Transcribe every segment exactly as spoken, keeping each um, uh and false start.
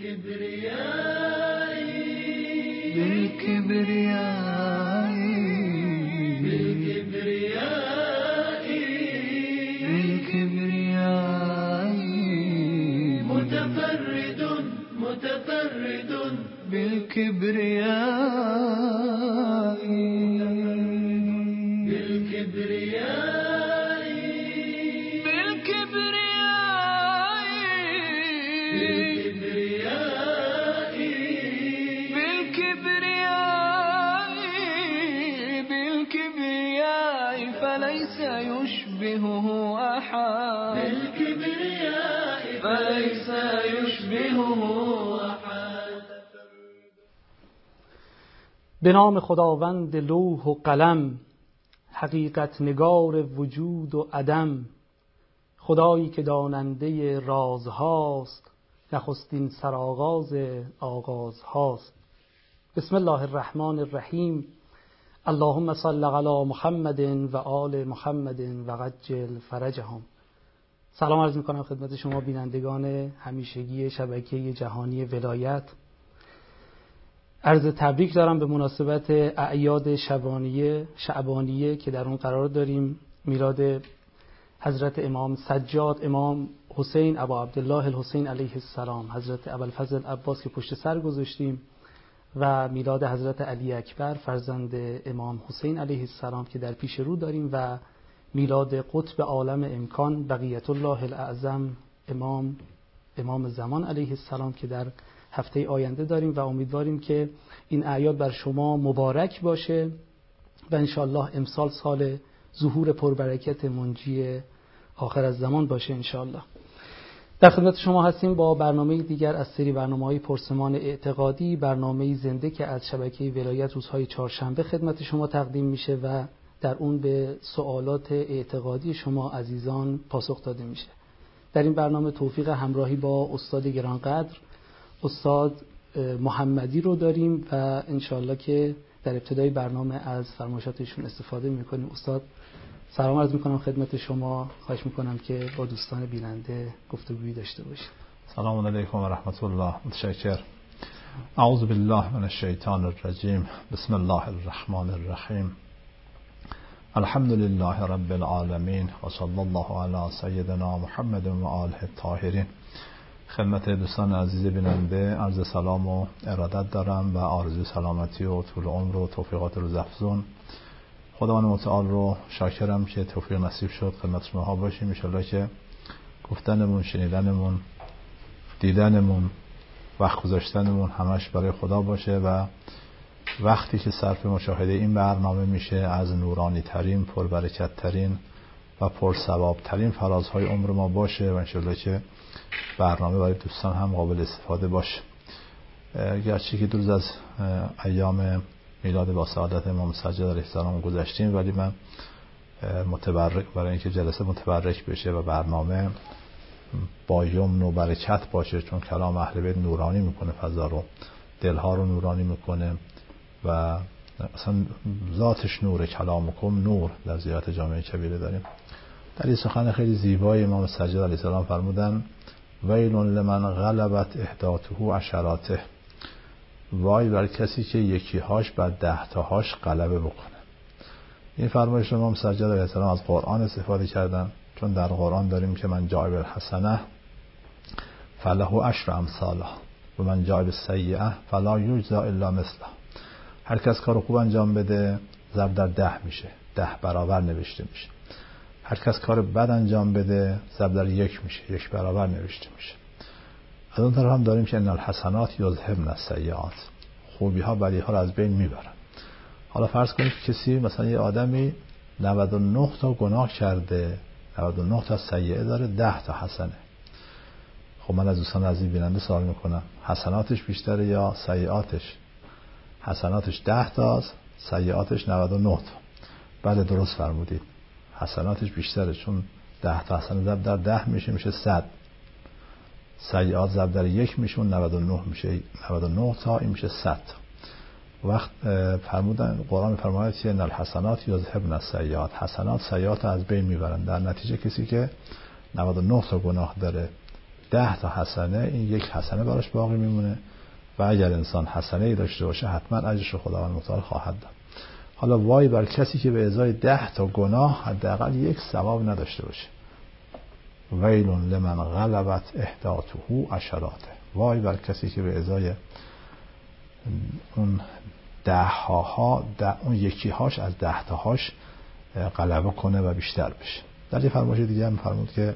بالكبرياء بالكبرياء بالكبرياء بالكبرياء متفرد متفرد بالكبرياء بالكبرياء بالكبرياء بالكبرياء بالكبرياء بالكبرياء فليس يشبهه أحد بالكبرياء فليس يشبهه أحد. به نام خداوند لوح و قلم، حقیقت نگار وجود و عدم، خدایی که داننده رازهاست، نخستین سرآغاز آغازهاست. بسم الله الرحمن الرحیم. اللهم صل علی محمد و آل محمد و عجل فرجهم. سلام عرض میکنم خدمت شما بینندگان همیشگی شبکه جهانی ولایت. عرض تبریک دارم به مناسبت اعیاد شبانیه شعبانیه که در اون قرار داریم. میلاد حضرت امام سجاد، امام حسین ابا عبدالله الحسین علیه السلام، حضرت ابوالفضل عباس که پشت سر گذاشتیم، و میلاد حضرت علی اکبر فرزند امام حسین علیه السلام که در پیش رو داریم، و میلاد قطب عالم امکان بقیت الله الاعظم امام امام زمان علیه السلام که در هفته آینده داریم، و امیدواریم که این اعیاد بر شما مبارک باشه و انشاءالله امسال سال ظهور پربرکت منجی آخر از زمان باشه انشاءالله. در خدمت شما هستیم با برنامه دیگر از سری برنامه‌های پرسمان اعتقادی، برنامه زنده که از شبکه ولایت روزهای چهارشنبه خدمت شما تقدیم میشه و در اون به سوالات اعتقادی شما عزیزان پاسخ داده میشه. در این برنامه توفیق همراهی با استاد گرانقدر استاد محمدی رو داریم و انشالله که در ابتدای برنامه از فرمایشاتشون استفاده میکنیم. استاد سلام عرض میکنم خدمت شما، خواهش میکنم که با دوستان بیننده گفتگویی داشته باشید. سلام علیکم و رحمت الله. متشکر. اعوذ بالله من الشیطان الرجیم. بسم الله الرحمن الرحیم. الحمد لله رب العالمین و صلی الله علی سیدنا محمد و آله الطاهرین. خدمت دوستان عزیز بیننده عرض سلام و ارادت دارم و آرزوی سلامتی و طول عمر و توفیقات روزافزون. خداوند متعال رو شاکرم که توفیق نصیب شد خدمت شما ها باشیم. ان شاءالله که گفتنمون، شنیدنمون، دیدنمون، وقت گذاشتنمون همش برای خدا باشه و وقتی که صرف مشاهده این برنامه میشه از نورانی ترین، پربرکت ترین و پرثواب ترین فرازهای عمر ما باشه و ان شاءالله که برنامه برای دوستان هم قابل استفاده باشه. گرچه که دو روز از ایام میلاد با سعادت امام سجاد علیه السلام گذشتیم، ولی من متبرک برای اینکه جلسه متبرک بشه و برنامه با یمن و برکت باشه، چون کلام اهل بیت نورانی میکنه فضا رو، دلها رو نورانی میکنه و اصلا ذاتش نور، کلامکم نور در زیارت جامعه کبیره داریم. در این سخن خیلی زیبای امام سجاد علیه السلام فرمودن ویل لمن غلبت احداثه عشراته، وای بر کسی که یکی هاش بر ده تاهاش غلبه بکنه. این فرمایش امام سجاد علیه السلام از قرآن استفاده کردن، چون در قرآن داریم که من جاء بالحسنه فله عشر امثالها و من جاء بالسیئه فلا یجزی الا مثلها. هر کس کار خوب انجام بده ضرب در ده میشه، ده برابر نوشته میشه. هر کس کار بد انجام بده ضرب در یک میشه، یک برابر نوشته میشه. از اون طرف هم داریم که ان الحسنات یذهبن السیئات، خوبی ها بدی ها رو از بین میبرن. حالا فرض کنید که کسی مثلا یه آدمی نود و نه تا گناه کرده، نود و نه تا سیئه داره، ده تا حسنه. خب من از دوستان عزیز بیننده سوال میکنم حسناتش بیشتره یا سیئاتش؟ حسناتش ده تاست، سیئاتش نود و نه تا. بله درست فرمودید، حسناتش بیشتره، چون ده تا حسنه ضرب در ده میشه میشه صد، سیئات ضرب در یک میشه اون نود و نه میشه، نود و نه تا این میشه صد. وقت فرمودن قرآن میفرماید که ان الحسنات یذهبن السیئات، حسنات سیئات از بین میبرن. در نتیجه کسی که نود و نه تا گناه داره ده تا حسنه، این یک حسنه براش باقی میمونه و اگر انسان حسنه ای داشته باشه حتما اجرش رو خداوند متعال خواهد داد. حالا وای بر کسی که به ازای ده تا گناه حداقل یک ثواب نداشته باشه. ویل لمن غلبت احداثه عشراته. وای بر کسی که به ازای اون ده ها ده اون یکی هاش از ده تا هاش غلبه کنه و بیشتر بشه. در یه فرمایش دیگه هم فرمود که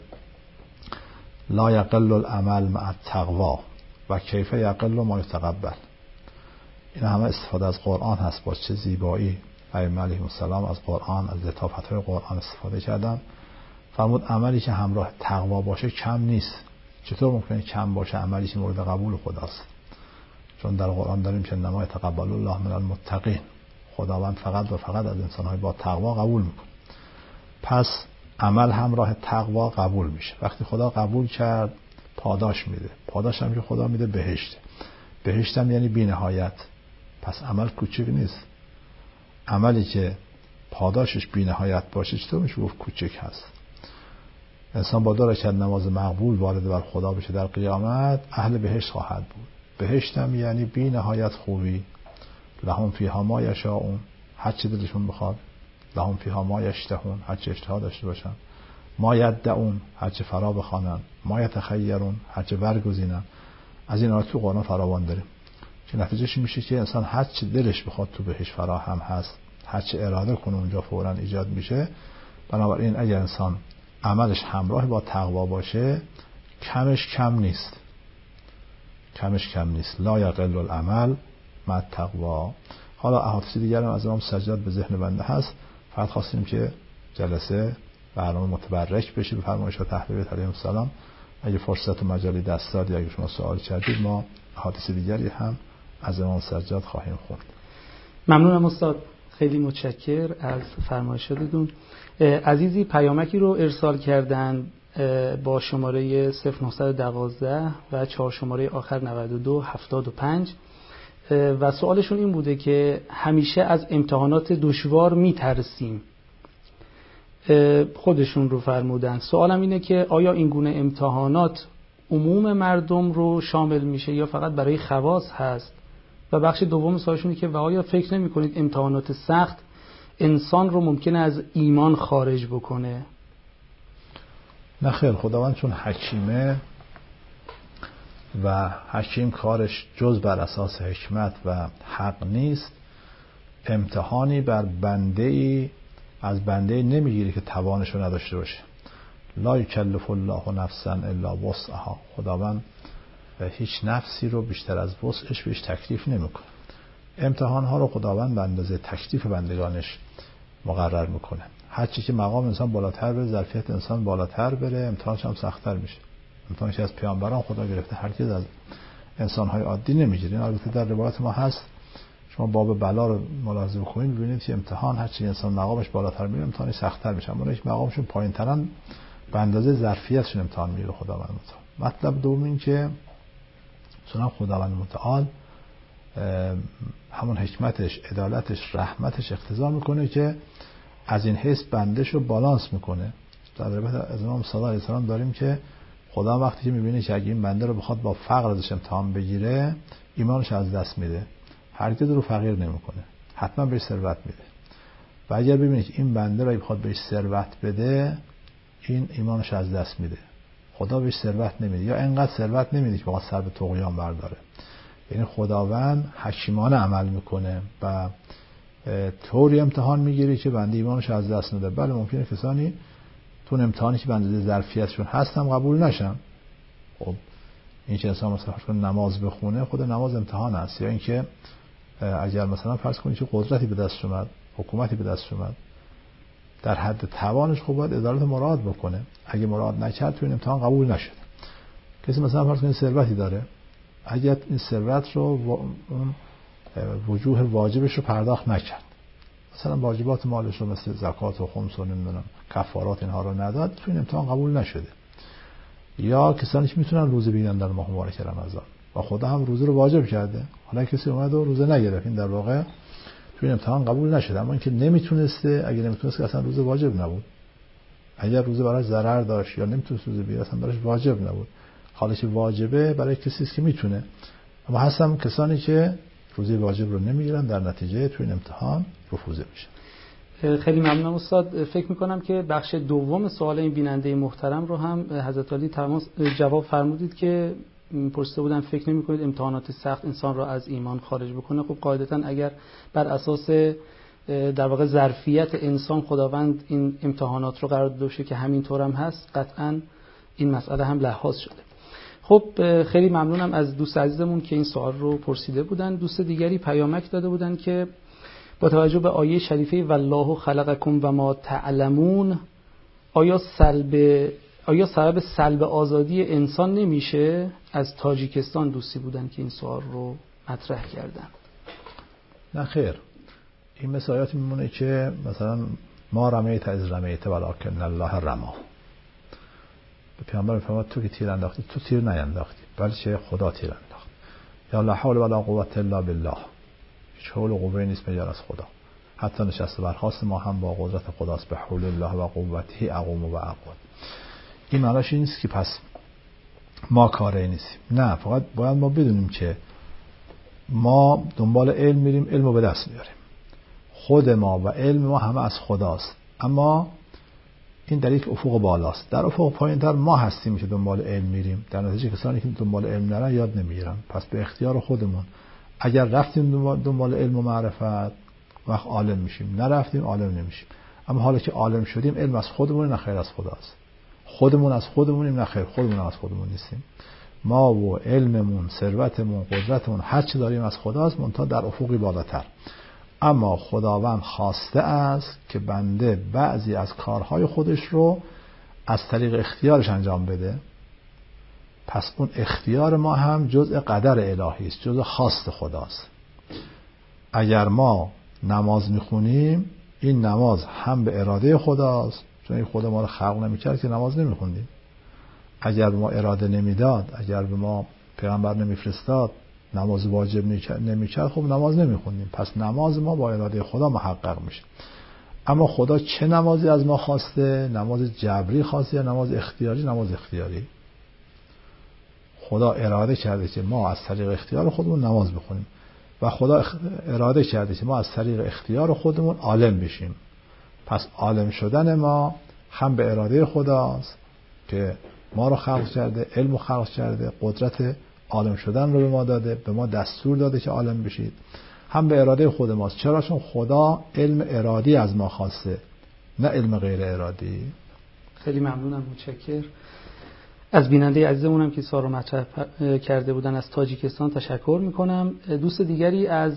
لا یقل العمل مع التقوا و کیف یقل ما یتقبل. این همه استفاده از قرآن هست. با چه زیبایی ائمه علیهم السلام از قرآن، از لطافت‌های قرآن استفاده کردن. فرمود عملی که همراه تقوا باشه کم نیست. چطور ممکنه کم باشه عملی که مورد قبول خداست؟ چون در قرآن داریم که انما یتقبل الله من المتقین. خداوند فقط و فقط از انسان‌های با تقوا قبول میکنه. پس عمل همراه تقوا قبول میشه. وقتی خدا قبول کرد پاداش میده. پاداش هم که خدا میده بهشت. بهشت هم یعنی بی‌نهایت. پس عمل کوچک نیست. عملی که پاداشش بی‌نهایت باشه چطور میشه گفت کوچک هست؟ انسان با دو رکعت نماز مقبول وارد بر خدا بشه در قیامت اهل بهشت خواهد بود. بهشت هم یعنی بی‌نهایت خوبی. لهم فیها ما یشاءون، هر چی دلشون بخواد. لهم فیها ما یشتهون، هر چی اشتها داشته باشن. ما یدعون، هر چی فرا بخوانن. ما یتخیرون، هر چی برگزینن. از این آیات تو قرآن فراوان داریم که نتیجهش میشه که انسان هر چی دلش بخواد تو بهش فراهم هست، هر چی اراده کنه اونجا فوراً ایجاد میشه. بنابراین اگر انسان عملش همراه با تقوا باشه کمش کم نیست. کمش کم نیست. لا یقل العمل مع التقوا. حالا احادیث دیگر هم از امام سجاد به ذهن بنده هست. فقط خواستیم که جلسه برنامه متبرک بشه به فرمایشات اهل بیت علیهم السلام. اگه فرصت و مجالی دست داد یا اگه شما سوال کردید ما احادیث دیگری هم از امام سجاد خواهیم خوند. ممنونم استاد، خیلی متشکر از فرمایشاتتون. عزیزی پیامکی رو ارسال کردن با شماره صفر نه یک دو و چهار شماره آخر نود و دو هفتاد و پنج و سوالشون این بوده که همیشه از امتحانات دشوار میترسیم. خودشون رو فرمودن. سوالم اینه که آیا این گونه امتحانات عموم مردم رو شامل میشه یا فقط برای خواص هست؟ و بخش دوم سوالشونه که و آیا فکر نمی کنید امتحانات سخت انسان رو ممکنه از ایمان خارج بکنه؟ نه خیر، خداوند چون حکیمه و حکیم کارش جز بر اساس حکمت و حق نیست، امتحانی بر بنده ای از بنده ای نمیگیره که توانش رو نداشته باشه. لا یکلف الله نفسا الا وسعها. خداوند هیچ نفسی رو بیشتر از وسعش بهش تکلیف نمیکنه. امتحان ها رو خداوند به اندازه تکلیف بندگانش مقرر میکنه. هر چی که مقام انسان بالاتر بره، ظرفیت انسان بالاتر بره، امتحانش هم سخت‌تر میشه. امتحانش از پیامبران خدا گرفته هرگز از انسان‌های عادی نمیگیره. این البته در روایت ما هست. شما باب بلا رو ملاحظه بکنید ببینید که امتحان هر چی انسان مقامش بالاتر میره امتحانش سخت‌تر میشه. اما یک مقامشون پایین‌ترن به اندازه ظرفیتشون امتحان میگیره خداوند متعال. مطلب دوم این که چون خداوند متعال همون حکمتش، عدالتش، رحمتش اقتضا میکنه که از این حیث بندش رو بالانس میکنه. در روایت از امام صادق علیه السلام داریم که خدا وقتی که میبینه که اگه این بنده رو بخواد با فقر ازش امتحان بگیره ایمانش از دست میده، هرگز رو فقیر نمیکنه، حتما بهش ثروت میده. و اگر ببینه که این بنده رو بخواد بهش ثروت بده این ایمانش از دست میده، خدا بهش ثروت نمیده یا اینقدر ثروت نمیده که بخواد سر به طغیان برداره. یعنی خداوند حکیمانه عمل میکنه و طوری امتحان میگیره که بنده ایمانش از دست نده. بله ممکنه کسانی تو امتحانی که بنده ظرفیتشون هستم قبول نشن. خب این که انسان مثلا فرض کنه نماز بخونه، خود نماز امتحان است. یا اینکه اگر مثلا فرض کنید که قدرتی به دست اومد، حکومتی به دست اومد، در حد توانش خب باید عدالت مراد بکنه. اگه مراد نکرد تو این امتحان قبول نشد. کسی مثلا فرض کنید ثروتی داره، اگر این ثروت رو اون وجوه واجبش رو پرداخت نکرد، مثلا واجبات مالش رو مثل زکات و خمس و نمیدونم کفارات اینها رو نداد، تو این امتحان قبول نشده. یا کسانی که میتونن روزه بگیرن در ماه مبارک رمضان و خدا هم روزه رو واجب کرده، حالا کسی اومد و روزه نگرفت، این در واقع تو این امتحان قبول نشده. اما اینکه نمیتونسته، اگه نمیتونست که اصلا روزه واجب نبود. اگر روزه براش ضرر داشت یا نمیتونست روزه بگیره اصلا براش واجب نبود. حالا که واجبه برای کسی است که میتونه. اما هستن کسانی که روزه واجب رو نمیگیرن، در نتیجه تو این امتحان رفوزه میشن. خیلی ممنونم استاد. فکر میکنم که بخش دوم سوال این بیننده محترم رو هم حضرت عالی تمام جواب فرمودید که پرسیده بودن فکر نمی‌کنید امتحانات سخت انسان را از ایمان خارج بکنه. خب قاعدتاً اگر بر اساس در واقع ظرفیت انسان خداوند این امتحانات رو قرار داده باشه که همینطور هم هست، قطعاً این مسئله هم لحاظ شده. خب خیلی ممنونم از دوست عزیزمون که این سوال رو پرسیده بودن. دوست دیگری پیامک داده بودن که با توجه به آیه شریفه والله خلقکم و ما تعلمون، آیا سلب آیا سبب سلب آزادی انسان نمیشه؟ از تاجیکستان دوستی بودن که این سوال رو مطرح کردن. نه خیر، این مثل آیاتی میمونه که مثلا ما رمیت از رمیت ولکن الله رما. به پیامبر میفرماد تو که تیر انداختی تو تیر نینداختی بلکه خدا تیر انداخت. یا لا حول ولا قوة الا بالله، هیچ حول و قوه نیست مگر از خدا. حتی نشست برخاست ما هم با قدرت خداست. به حول الله و قوته اقوم و اقعد. این معناش این نیست که پس ما کاری نیستیم، نه، فقط باید ما بدونیم که ما دنبال علم میریم، علم رو به دست میاریم. خود ما و علم ما همه از خداست، اما این در یک افق بالاست. در افق پایینتر ما هستیم که دنبال علم میریم. در نتیجه کسانی که دنبال علم نرن یاد نمیگیرن. پس به اختیار خودمون اگر رفتیم دنبال علم و معرفت وقت عالم میشیم، نرفتیم عالم نمیشیم. اما حالا که عالم شدیم علم از خودمون نه خیر از خداست. خودمون از خودمونیم نه خیر خودمون از خودمون نیستیم. ما و علممون، ثروتمون، قدرتمون، هر چی داریم از خداست، منتها در افقی بالاتر. اما خداوند خواسته است که بنده بعضی از کارهای خودش رو از طریق اختیارش انجام بده. پس اون اختیار ما هم جزء قدر الهی است، جزء خواست خداست. اگر ما نماز میخونیم، این نماز هم به اراده خداست، چون خدا ما رو خلق نمی‌کرد که نماز نمی‌خوندیم. اگر به ما اراده نمیداد، اگر به ما پیغمبر نمیفرستاد، نماز واجب نمی‌کرد، خب نماز نمی‌خوندیم. پس نماز ما با اراده خدا محقق میشه. اما خدا چه نمازی از ما خواسته؟ نماز جبری خواسته یا نماز اختیاری؟ نماز اختیاری. خدا اراده کرده که ما از طریق اختیار خودمون نماز بخونیم و خدا اراده کرده که ما از طریق اختیار خودمون عالم بشیم. پس عالم شدن ما هم به اراده خداست که ما رو خلق کرده، علم رو خلق کرده، قدرت عالم شدن رو به ما داده، به ما دستور داده که عالم بشید، هم به اراده خود ماست. چرا؟ چون خدا علم ارادی از ما خواسته، نه علم غیر ارادی. خیلی ممنونم، متشکرم. از بیننده عزیزمونم که سوال رو مطرح کرده بودن از تاجیکستان تشکر میکنم. دوست دیگری از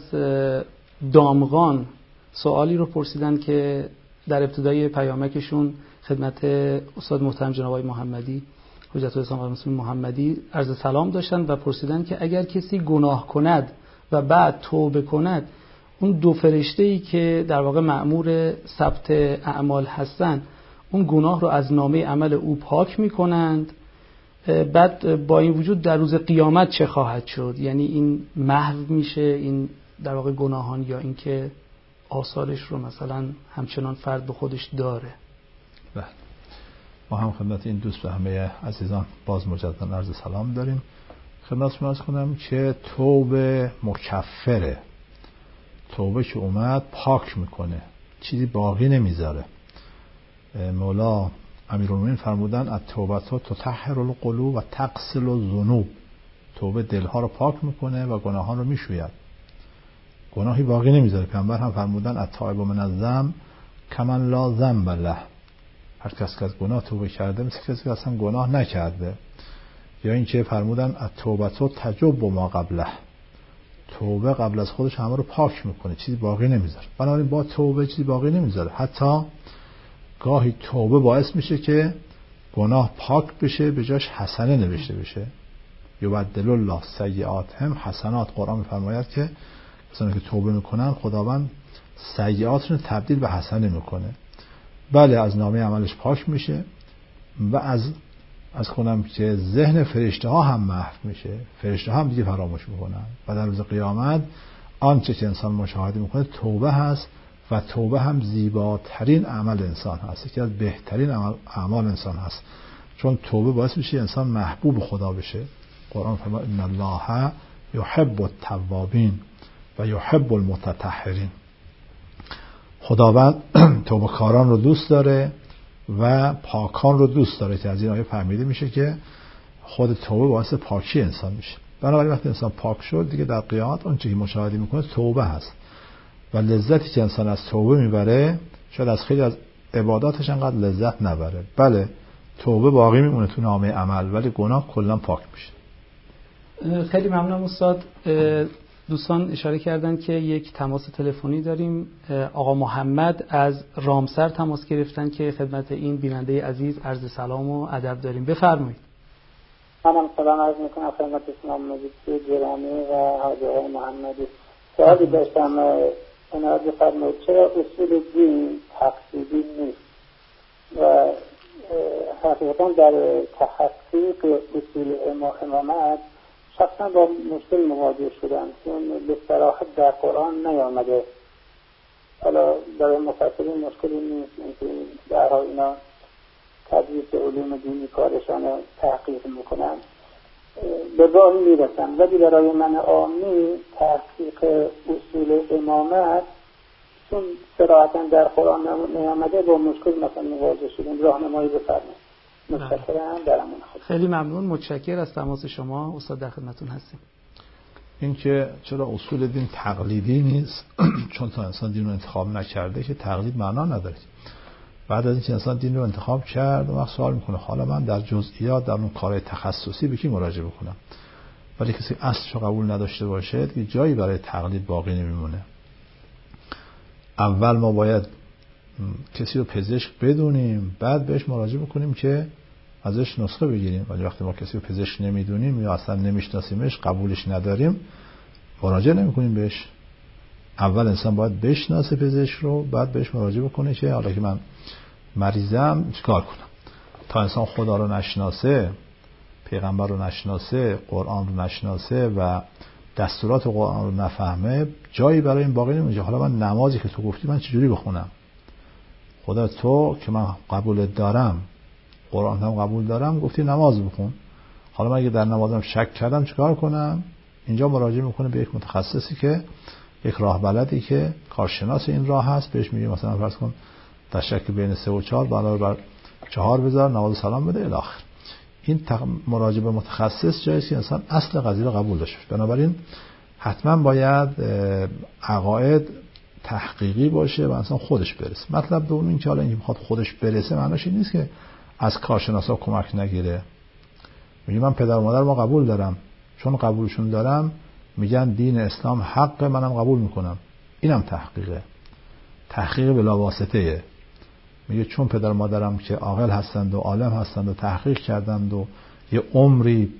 دامغان سوالی رو پرسیدن که در ابتدای پیامکشون خدمت استاد محترم جناب آقای محمدی حجت الاسلام و المسلمین محمدی عرض سلام داشتن و پرسیدن که اگر کسی گناه کند و بعد توبه کند، اون دو فرشته‌ای که در واقع مأمور ثبت اعمال هستن، اون گناه رو از نامه عمل او پاک میکنند، بعد با این وجود در روز قیامت چه خواهد شد؟ یعنی این محو میشه این در واقع گناهان، یا اینکه آثارش رو مثلا همچنان فرد به خودش داره؟ بله، ما هم خدمت این دوست و همه عزیزان باز مجددا عرض سلام داریم. خدمتتون عرض کنم که توبه مکفره، توبه که اومد پاک میکنه، چیزی باقی نمیذاره. مولا امیرالمومنین فرمودن التوبه تطهر القلوب و تغسل الذنوب. توبه دلها رو پاک میکنه و گناهان رو میشوید، گناهی باقی نمیذاره. پیامبر هم فرمودن التائب من الذنب کمن لا ذنب له. هر کس که از گناه توبه کرده مثل کسی که اصلا گناه نکرده. یا اینکه فرمودن التوبه تجب ما قبله. توبه قبل از خودش همه رو پاک میکنه، چیزی باقی نمیذاره. بنابراین با توبه چیزی باقی نمیذاره. حتی گاهی توبه باعث میشه که گناه پاک بشه، به جاش حسنه نوشته بشه. یبدل الله سیئاتهم حسنات. قرآن میفرماید که کسانی که توبه میکنن خداوند سیئاتشون تبدیل به حسنه میکنه. بله، از نامه عملش پاک میشه و از از کنم که ذهن فرشته ها هم محو میشه، فرشته ها هم دیگه فراموش میکنن و در روز قیامت آنچه که انسان مشاهده میکنه توبه هست و توبه هم زیباترین عمل انسان هست، یکی از بهترین اعمال انسان هست. چون توبه باعث میشه انسان محبوب خدا بشه. قرآن فرمود ان الله یحب التوابین و یحب المتطهرین. خداوند توبه کاران رو دوست داره و پاکان رو دوست داره، که از این آیه فهمیده میشه که خود توبه باعث پاکی انسان میشه. بنابراین وقتی انسان پاک شد دیگه در قیامت اون چیزی که مشاهده میکنه توبه هست و لذتی که انسان از توبه میبره شاید از خیلی از عباداتش انقدر لذت نبره. بله توبه باقی میمونه تو نامه عمل، ولی گناه کلا پاک میشه. خیلی ممنونم استاد. دوستان اشاره کردن که یک تماس تلفنی داریم. آقا محمد از رامسر تماس گرفتن که خدمت این بیننده عزیز عرض سلام و ادب داریم. بفرمایید. منم سلام عرض میکنم خدمت شما مجید گرامی و حاجی آقای محمدی. سوالی داشتم، عنایت بفرمایید چرا اصول دین تقصیری نیست و حقیقتا در تحقیق اصول امامت شخصا با مشکل مواجه شدم، چون به صراحت در قرآن نیامده. حالا برای مفسرین مشکلی نیست، اینکه در حال اینا تدریس علوم دینی کارشان تحقیق میکنن، به راهی میرسن، ولی برای من عامی تحقیق اصول امامت چون صراحتا در قرآن نیامده با مشکل مثلا مواجه شدیم. راهنمایی بفرمایید. متشکرم. درمون خود. خیلی ممنون، متشکر از تماس شما استاد، در خدمتتون هستیم. این که چرا اصول دین تقلیدی نیست چون تا انسان دین رو انتخاب نکرده که تقلید معنا نداره. بعد از اینکه انسان دین رو انتخاب کرد و وقت سوال میکنه حالا من در جزئیات در اون کار تخصصی به کی مراجعه بکنم، ولی کسی اصلش رو قبول نداشته باشه دیگه جایی برای تقلید باقی نمیمونه. اول ما باید کسی رو پزشک بدونیم، بعد بهش مراجعه بکنیم که ازش نسخه بگیریم. ولی وقتی ما کسی رو پزشک نمیدونیم یا اصلا نمیشناسیمش، قبولش نداریم، مراجعه نمیکنیم بهش. اول انسان باید بشناسه پزشک رو، بعد بهش مراجعه بکنه که حالا که من مریضم چیکار کنم. تا انسان خدا رو نشناسه، پیغمبر رو نشناسه، قرآن رو نشناسه و دستورات قرآن رو نفهمه، جایی برای این باقی نمیشه. حالا من نمازی که تو گفتی من چجوری بخونم؟ خدا تو که من قبولت دارم، قرآن هم قبول دارم، گفتی نماز بخون. حالا من اگه در نمازم شک کردم چیکار کنم؟ اینجا مراجعه میکنه به یک متخصصی که یک راه بلدی که کارشناس این راه هست، بهش میگه مثلا فرض کن در شک بین سه و چهار علاوه بر چهار بذار، نماز سلام بده الی آخر. این مراجعه به متخصص جایی که انسان اصل قضیه رو قبول داشته باشه. بنابراین حتما باید عقاید تحقیقی باشه و انسان خودش برسه. مطلب دوم این که حالا اینکه میخواد خودش برسه معناش این نیست که از کارشناسا کمک نگیره. میگه من پدر و مادر ما قبول دارم، چون قبولشون دارم میگن دین اسلام حق، منم قبول میکنم. اینم تحقیقه، تحقیق بلا واسطه. میگه چون پدر و مادرم که عاقل هستند و عالم هستند و تحقیق کردند و یه عمری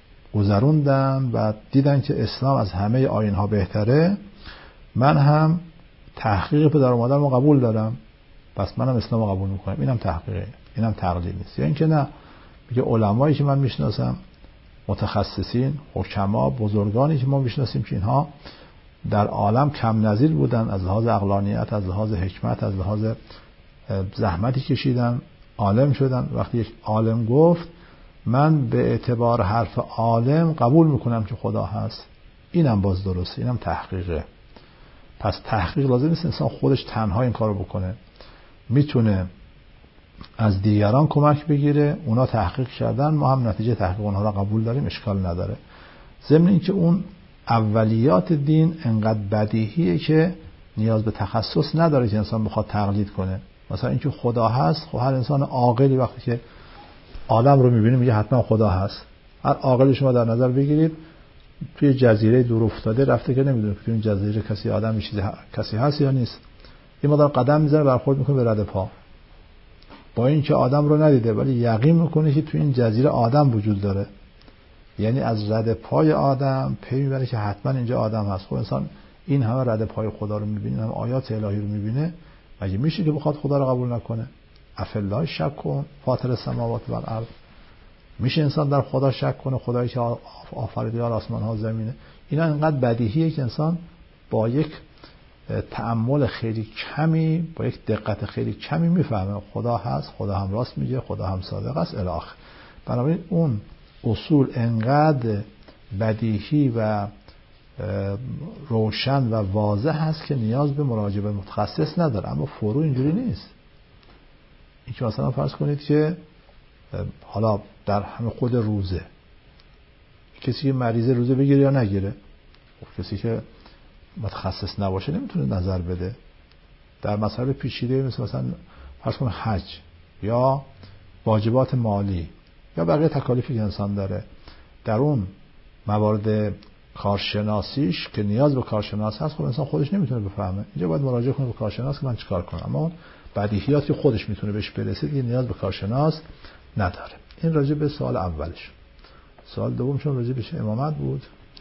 گذروندن و دیدن که اسلام از همه آیین‌ها بهتره، من هم تحقیق پدر و مادرم قبول دارم، پس منم اسلام قبول میکنم. اینم تحقیقه، اینم تقلید نیست. یا اینکه نه، میگه علمایی که من میشناسم، متخصصین، حکما، بزرگانی که ما میشناسیم که اینها در عالم کم نظیر بودن از لحاظ عقلانیت، از لحاظ حکمت، از لحاظ زحمتی کشیدن، عالم شدن. وقتی یک عالم گفت من به اعتبار حرف عالم قبول میکنم که خدا هست، اینم باز درسته، اینم تحقیقه. پس تحقیق لازم نیست انسان خودش تنها این کارو بکنه، میتونه از دیگران کمک بگیره، اونا تحقیق کردن، ما هم نتیجه تحقیق اونها را قبول داریم، اشکال نداره. ضمن اینکه اون اولیات دین انقدر بدیهیه که نیاز به تخصص نداره که انسان بخواد تقلید کنه. مثلا اینکه خدا هست، خب هر انسان عاقلی وقتی که عالم رو میبینه میگه حتما خدا هست. هر عاقلی شما در نظر بگیرید توی جزیره دور افتاده رفته که نمیدونه توی این جزیره کسی آدم چیزی کسی هست یا نیست، این مقدار قدم میزنه برخورد میکنه به رد پا، با اینکه آدم رو ندیده ولی یقین میکنه که توی این جزیره آدم وجود داره. یعنی از رد پای آدم پی میبره که حتما اینجا آدم هست. خب انسان این همه رد پای خدا رو میبینه، همه آیات الهی رو میبینه، مگه میشه که بخواد خدا رو قبول نکنه؟ افالله شک کن فاطر السماوات و الارض. میشه انسان در خدا شک کنه، خدایی که آفریدگار آسمان ها زمینه؟ اینا انقدر بدیهیه که انسان با یک تأمل خیلی کمی با یک دقت خیلی کمی میفهمه خدا هست، خدا هم راست میگه، خدا هم صادق است الی آخر. بنابراین اون اصول انقدر بدیهی و روشن و واضح هست که نیاز به مراجعه به متخصص نداره. اما فرو اینجوری نیست. این که مثلا فرض کنید که حالا در همه خود روزه کسی که مریضه روزه بگیره یا نگیره، کسی که متخصص نباشه نمیتونه نظر بده. در مسائل پیچیده مثل مثلا فرض کنید حج یا واجبات مالی یا بقیه تکالیفی که انسان داره، در اون موارد کارشناسیش که نیاز به کارشناس هست، خب انسان خودش نمیتونه بفهمه. اینجا باید مراجعه کنه به کارشناس که من چیکار کنم. اما اون بدیهیاتی که خودش میتونه بهش برسه دیگه نیاز به کارشناس نداره. این راجع به سوال اولش. سوال دومشون راجع به امامت بود.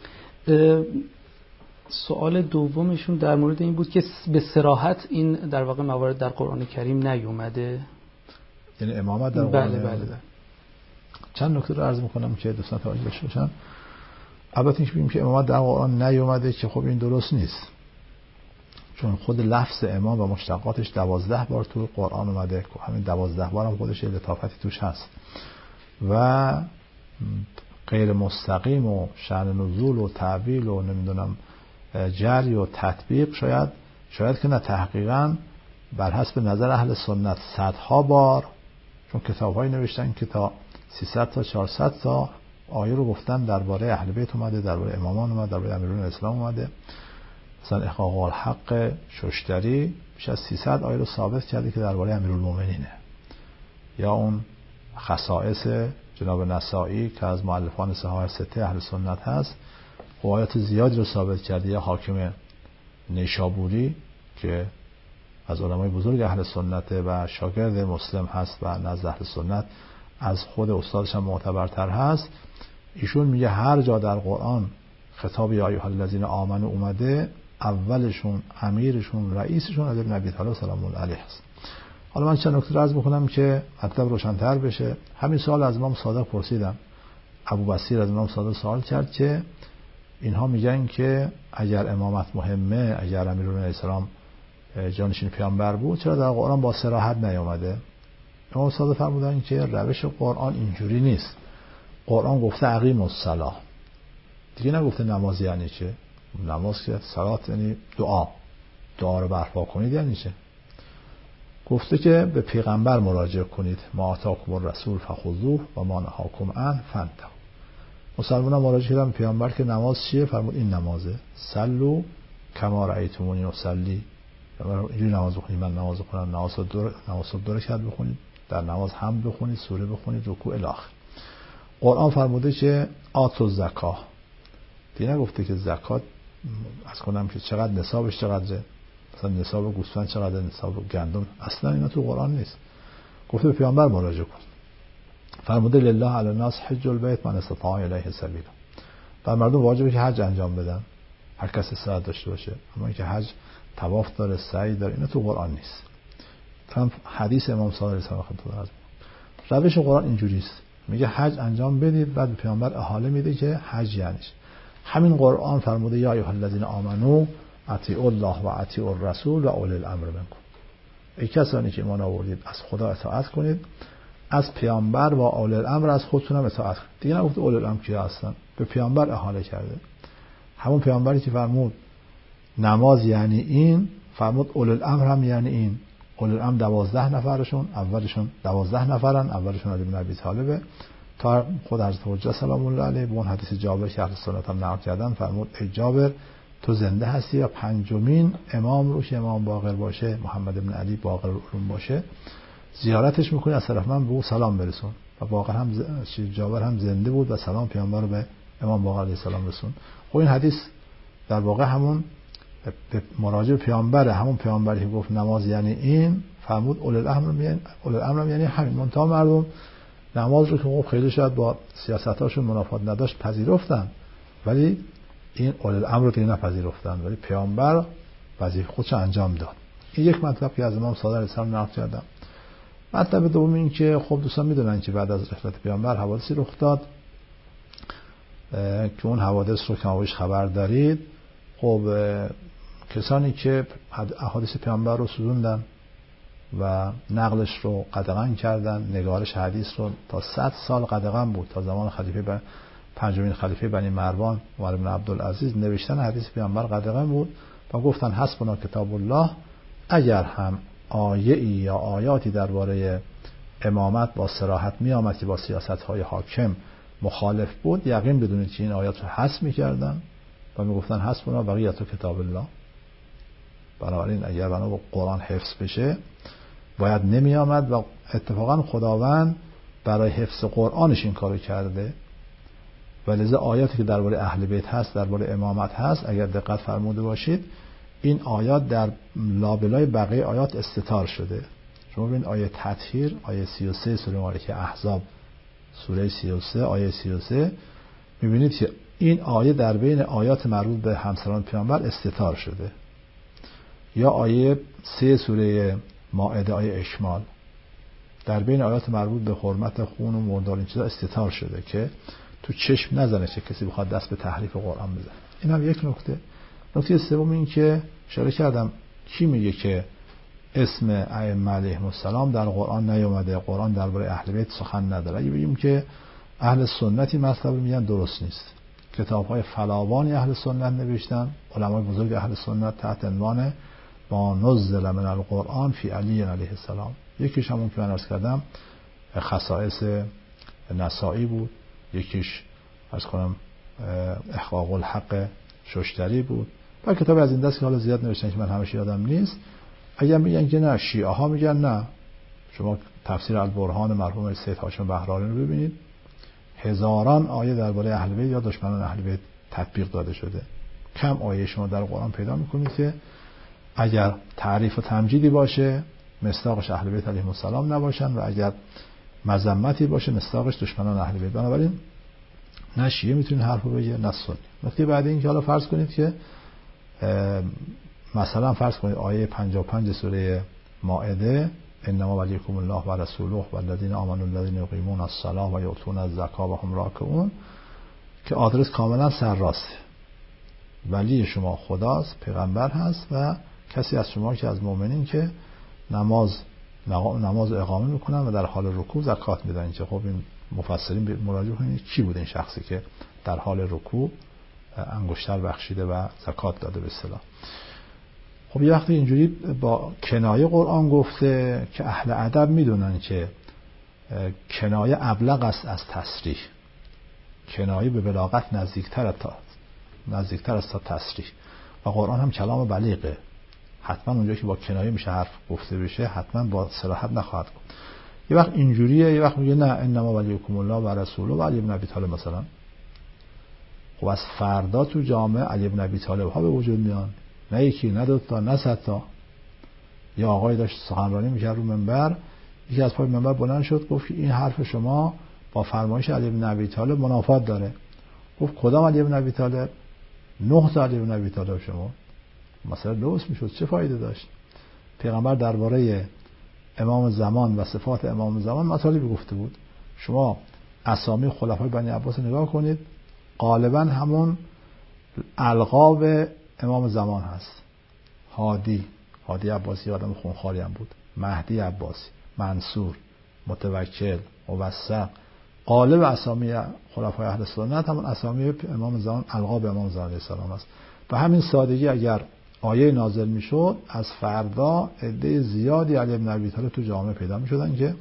سوال دومشون در مورد این بود که به صراحت این در واقع موارد در قرآن کریم نیومده. یعنی امامت در قرآن بله نیومده. بله. چند نکته رو عرض میکنم که دوستان توجه داشته باشن. البته اینکه بگیم که امامت در قرآن نیومده که خب این درست نیست، چون خود لفظ امام و مشتقاتش دوازده بار تو قرآن اومده. همین دوازده بار هم خودش لطافتی توش هست و غیر مستقیم و شأن نزول و تعبیل و نمیدونم جری و تطبیق شاید شاید که نه تحقیقاً بر حسب نظر اهل سنت صدها بار، چون کتاب‌هایی نوشتن که تا سیصد تا چهارصد تا آیه رو گفتن درباره اهل بیت اومده، درباره امامان اومده، درباره امیران اسلام اومده. مثلا احقاق الحق ششتری بیش از سیصد آیه رو ثابت کرده که درباره امیرالمومنینه. یا اون خصائص جناب نسائی که از مؤلفان صحاح سته اهل سنت هست، آیات زیادی رو ثابت کرده. یا حاکم نیشابوری که از علمای بزرگ اهل سنت و شاگرد مسلم هست و نزد اهل سنت از خود استادش هم معتبرتر هست، ایشون میگه هر جا در قرآن خطاب یا ایها الذین آمنوا اومده، اولشون امیرشون رئیسشون علی بن ابی طالب سلام الله علیه است. حالا من چند نکته عرض بکنم که مطلب روشن‌تر بشه. همین سوال از امام صادق پرسیدم. ابو بصیر از امام صادق سوال کرد که اینها میگن که اگر امامت مهمه، اگر امیرالمومنین السلام جانشین پیامبر بود، چرا در قرآن با صراحت نیامده؟ امام صادق فرمودن که روش قرآن اینجوری نیست. قرآن گفته اقیموا الصلاة، دیگه نگفته نماز یعنی چه. نماز که صلات یعنی دعا، دعا رو برپا کنید یعنی چه. گفته که به پیغمبر مراجعه کنید، ما آتاکم الرسول فخذوه و ما نهاکم عنه فانتهوا. مسلمانان مراجعه کردن به پیامبر که نماز چیه؟ فرمود این نمازه، صلوا کما رأیتمونی اصلی. اینجوری نماز بخونید، من نماز بخونم، نماز دو نماز دو رکعت بخونید، در نماز حمد بخونید، سوره بخونید، رکوع الی آخر. قرآن فرموده که آتوا الزکاه، دیگه نگفته که زکات از کنم که چقدر نصابش چقدره، مثلا نصاب گوسفند چقدر، نصاب گندم، اصلا اینا تو قرآن نیست. گفته به پیامبر مراجعه کن. فرموده لله علی الناس حج البیت من استطاع الیه سبیلا. بر مردم واجبه که حج انجام بدن، هر کس استطاعت داشته باشه. اما اینکه حج طواف داره، سعی داره، اینا تو قرآن نیست. هم حدیث امام صادق علیه السلام خدمت روش قرآن اینجوری است. میگه حج انجام بدید، بعد به پیامبر احاله میده که حج یعنیش. همین قرآن فرموده یا ایها الذین آمنو اطیعوا الله و اطیعوا الرسول و اولی الامر منکم. ای کسانی که ایمان آوردید از خدا اطاعت کنید، از پیامبر و اولی الامر از خودتون هم اطاعت کنید. دیگه نگفت اولی الامر کیا هستن، به پیامبر احاله کرده. همون پیامبری که فرمود نماز یعنی این، فرمود اولی الامر هم یعنی این. اولی الامر دوازده نفرشون، اولشون دوازده نفرن، اولشون علی بن ابی طالب، تا خود حضرت حجه سلام الله علیه به اون حدیث جابر که اهل سنت هم نقل کردن فرمود ای جابر تو زنده هستی و پنجمین امام رو که امام باقر باشه، محمد بن علی باقر العلوم باشه، زیارتش میکنی، از طرف من به او سلام برسون. و باقر هم ز... جابر هم زنده بود و سلام پیامبر رو به امام باقر علیه السلام رسون. خب این حدیث در واقع همون به مراجع پیامبر، همون پیامبری که گفت نماز یعنی این، فرمود اولی الامر یعنی اولی الامر یعنی همین. منتها مردم نماز رو که خب خیلی شاید با سیاستاشون منافات نداشت پذیرفتن، ولی این اولی الامر رو دیگه نپذیرفتن، ولی پیامبر وظیفه خودش انجام داد. این یک مطلب که از امام صادق علیه السلام نقل کردم. مطلب دوم این که خب دوستان میدونن که بعد از رحلت پیامبر حوادثی رخ داد که اون حوادث رو که ما بهش خبر دارید، خب کسانی که احادیث پیامبر رو سوزوندن و نقلش رو قدغن کردن، نگارش حدیث رو تا صد سال قدغن بود، تا زمان خلیفه ب... پنجمین خلیفه بنی مروان عمر بن عبدالعزیز نوشتن حدیث پیامبر قدغن بود و گفتن حسبنا کتاب الله. اگر هم آیه ای یا آیاتی درباره امامت با صراحت می آمد که با سیاست‌های حاکم مخالف بود، یقین بدونید که این آیات رو حذف می‌کردن و میگفتن حسبنا بقیت کتاب الله. بنابراین اگر بنا با قرآن حفظ بشه باید نمی آمد و اتفاقا خداوند برای حفظ قرآنش این کارو کرده و لذا آیاتی که درباره اهل بیت هست، درباره امامت هست، اگر دقت فرموده باشید این آیات در لابلای بقیه آیات استتار شده. شما ببین آیه تطهیر، آیه سی و سه سوره مبارکه احزاب، سوره سی و سه آیه سی و سه، میبینید که این آیه در بین آیات مربوط به همسران پیامبر استتار شده. یا آیه سه سوره مائده آیه اشمال در بین آیات مربوط به حرمت خون و مردار این چیزا استتار شده که تو چشم نزنه چه کسی بخواد دست به تحریف قرآن بزنه. این هم یک نکته. نکته سوم این که اشاره کردم کی میگه که اسم ائمه علیهم السلام در قرآن نیومده، قرآن درباره اهل بیت سخن نداره. اگه بگیم که اهل سنتی مطلب میگن درست نیست. کتاب‌های فراوانی اهل سنت نوشتن، علمای بزرگ اهل سنت تحت عنوان ما نزل من القرآن فی علی علیه السلام. یکیش همون که من عرض کردم خصائص نسائی بود، یکیش عرض کنم احقاق الحق ششتری بود و کتاب از این دست که حالا زیاد نوشتن که من همش یادم نیست. اگر میگن که نه، شیعه ها میگن نه، شما تفسیر البرهان مرحوم سید هاشم بهرانی رو ببینید، هزاران آیه درباره اهل بیت یا دشمنان اهل بیت تطبیق داده شده. کم آیه شما در قرآن پیدا میکنید که اگر تعریف و تمجیدی باشه مصداقش اهل بیت علیهم السلام نباشن و اگر مذمتی باشه مصداقش دشمنان اهل بیت. بنابراین نه شیعه میتونه حرفو بگه نه سنی. نکته بعد این که حالا فرض کنید که مثلا فرض کنید آیه پنجاه و پنج سوره مائده انما ولیکم الله و رسوله والذین آمنوا الذین یقیمون الصلاة و یؤتون الزکاة و هم راکعون، که آدرس کاملا سرراسته. ولی شما خداست، پیغمبر هست و کسی از شما که از مؤمنین که نماز نماز اقامه میکنن و در حال رکوع زکات میدن. که خب این مفسرین مراجعه کنید کی بود این شخصی که در حال رکوع انگشتر بخشیده و زکات داده به اصطلاح. خب یه وقتی اینجوری با کنایه قرآن گفته که اهل ادب میدونن که کنایه ابلغ است از تصریح. کنایه به بلاغت نزدیکتر تا نزدیکتر است تا تصریح و قرآن هم کلام بلیغه. حتما اونجا که با کنایه میشه حرف گفته بشه حتما با صراحت نخواهد گفت. یه وقت اینجوریه، یه وقت میگه نه انما ولیکم الله و رسوله و علی بن ابی طالب مثلا. خب از فردا تو جامعه علی بن ابی طالب ها به وجود میان، نه یکی نه دو تا نه صد تا. یا آقای داشت سخنرانی میکرد رو منبر، یکی از پای منبر بلند شد گفت این حرف شما با فرمایش علی بن ابی طالب منافات داره. گفت کدام علی بن ابی طالب؟ نه تا علی بن ابی طالب شما. مثلا لوس میشد، چه فایده داشت؟ پیغمبر درباره امام زمان و صفات امام زمان مطالبی گفته بود. شما اسامی خلفای بنی عباس نگاه کنید، غالبا همون القاب امام زمان هست. هادی هادی عباسی آدم خونخواری هم بود، مهدی عباسی، منصور، متوکل، موثق. غالب اسامی خلفای اهل سنت همون اسامی امام زمان، القاب امام زمان علیه السلام است. به همین سادگی اگر آیه نازل میشد از فردا عده زیادی علی بن ابی طالب تو جامعه پیدا میشدن که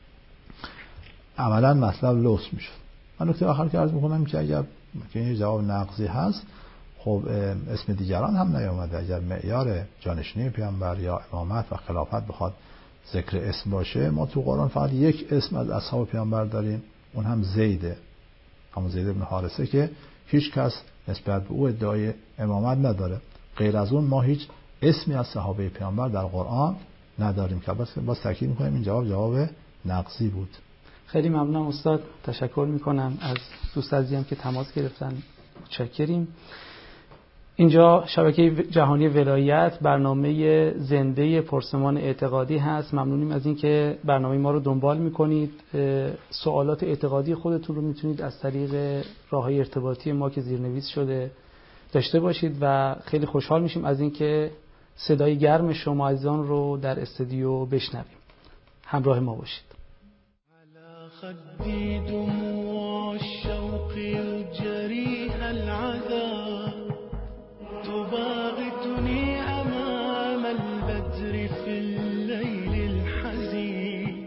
عملا مطلب لوس میشد. من نکته آخر که عرض میکنم که اگر که این جواب نقضی هست، خب اسم دیگران هم نیامده. اگر معیار جانشینی پیامبر یا امامت و خلافت بخواد ذکر اسم باشه، ما تو قرآن فقط یک اسم از اصحاب پیامبر داریم، اون هم زیده، همون زید بن حارثه که هیچ کس نسبت به او ادعای امامت نداره. غیر از اون ما هیچ اسمی از صحابه پیامبر در قرآن نداریم که بس باز تاکید می‌کنیم این جواب جواب نقضی بود. خیلی ممنونم استاد، تشکر میکنم از دوست عزیزم که تماس گرفتن. متشکریم. اینجا شبکه جهانی ولایت، برنامه زنده پرسمان اعتقادی هست. ممنونیم از این که برنامه ما رو دنبال میکنید. سوالات اعتقادی خودتون رو میتونید از طریق راههای ارتباطی ما که زیرنویس شده داشته باشید و خیلی خوشحال میشیم از اینکه صدای گرم شما عزیزان رو در استودیو بشنویم. همراه ما باشید. على خدي دموع الشوق يجريها العذاب تباغتني أمام البدر في الليل الحزين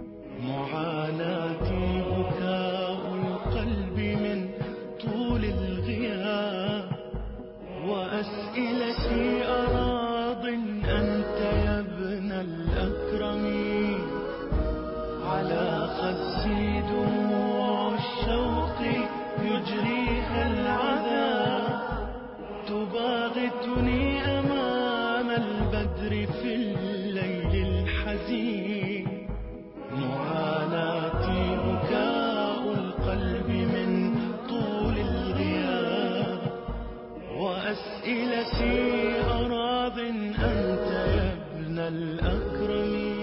معاناتي بكاء القلب من طول الغياب وأسئلتي أراض أنت يا ابن الأكرمين على خدي دموع الشوق يجريها العذاب تباغتني أمام البدر في الليل الحزين معاناتي بكاء القلب من طول الغياب وأسئلتي أراض أنت يا ابن الأكرمين.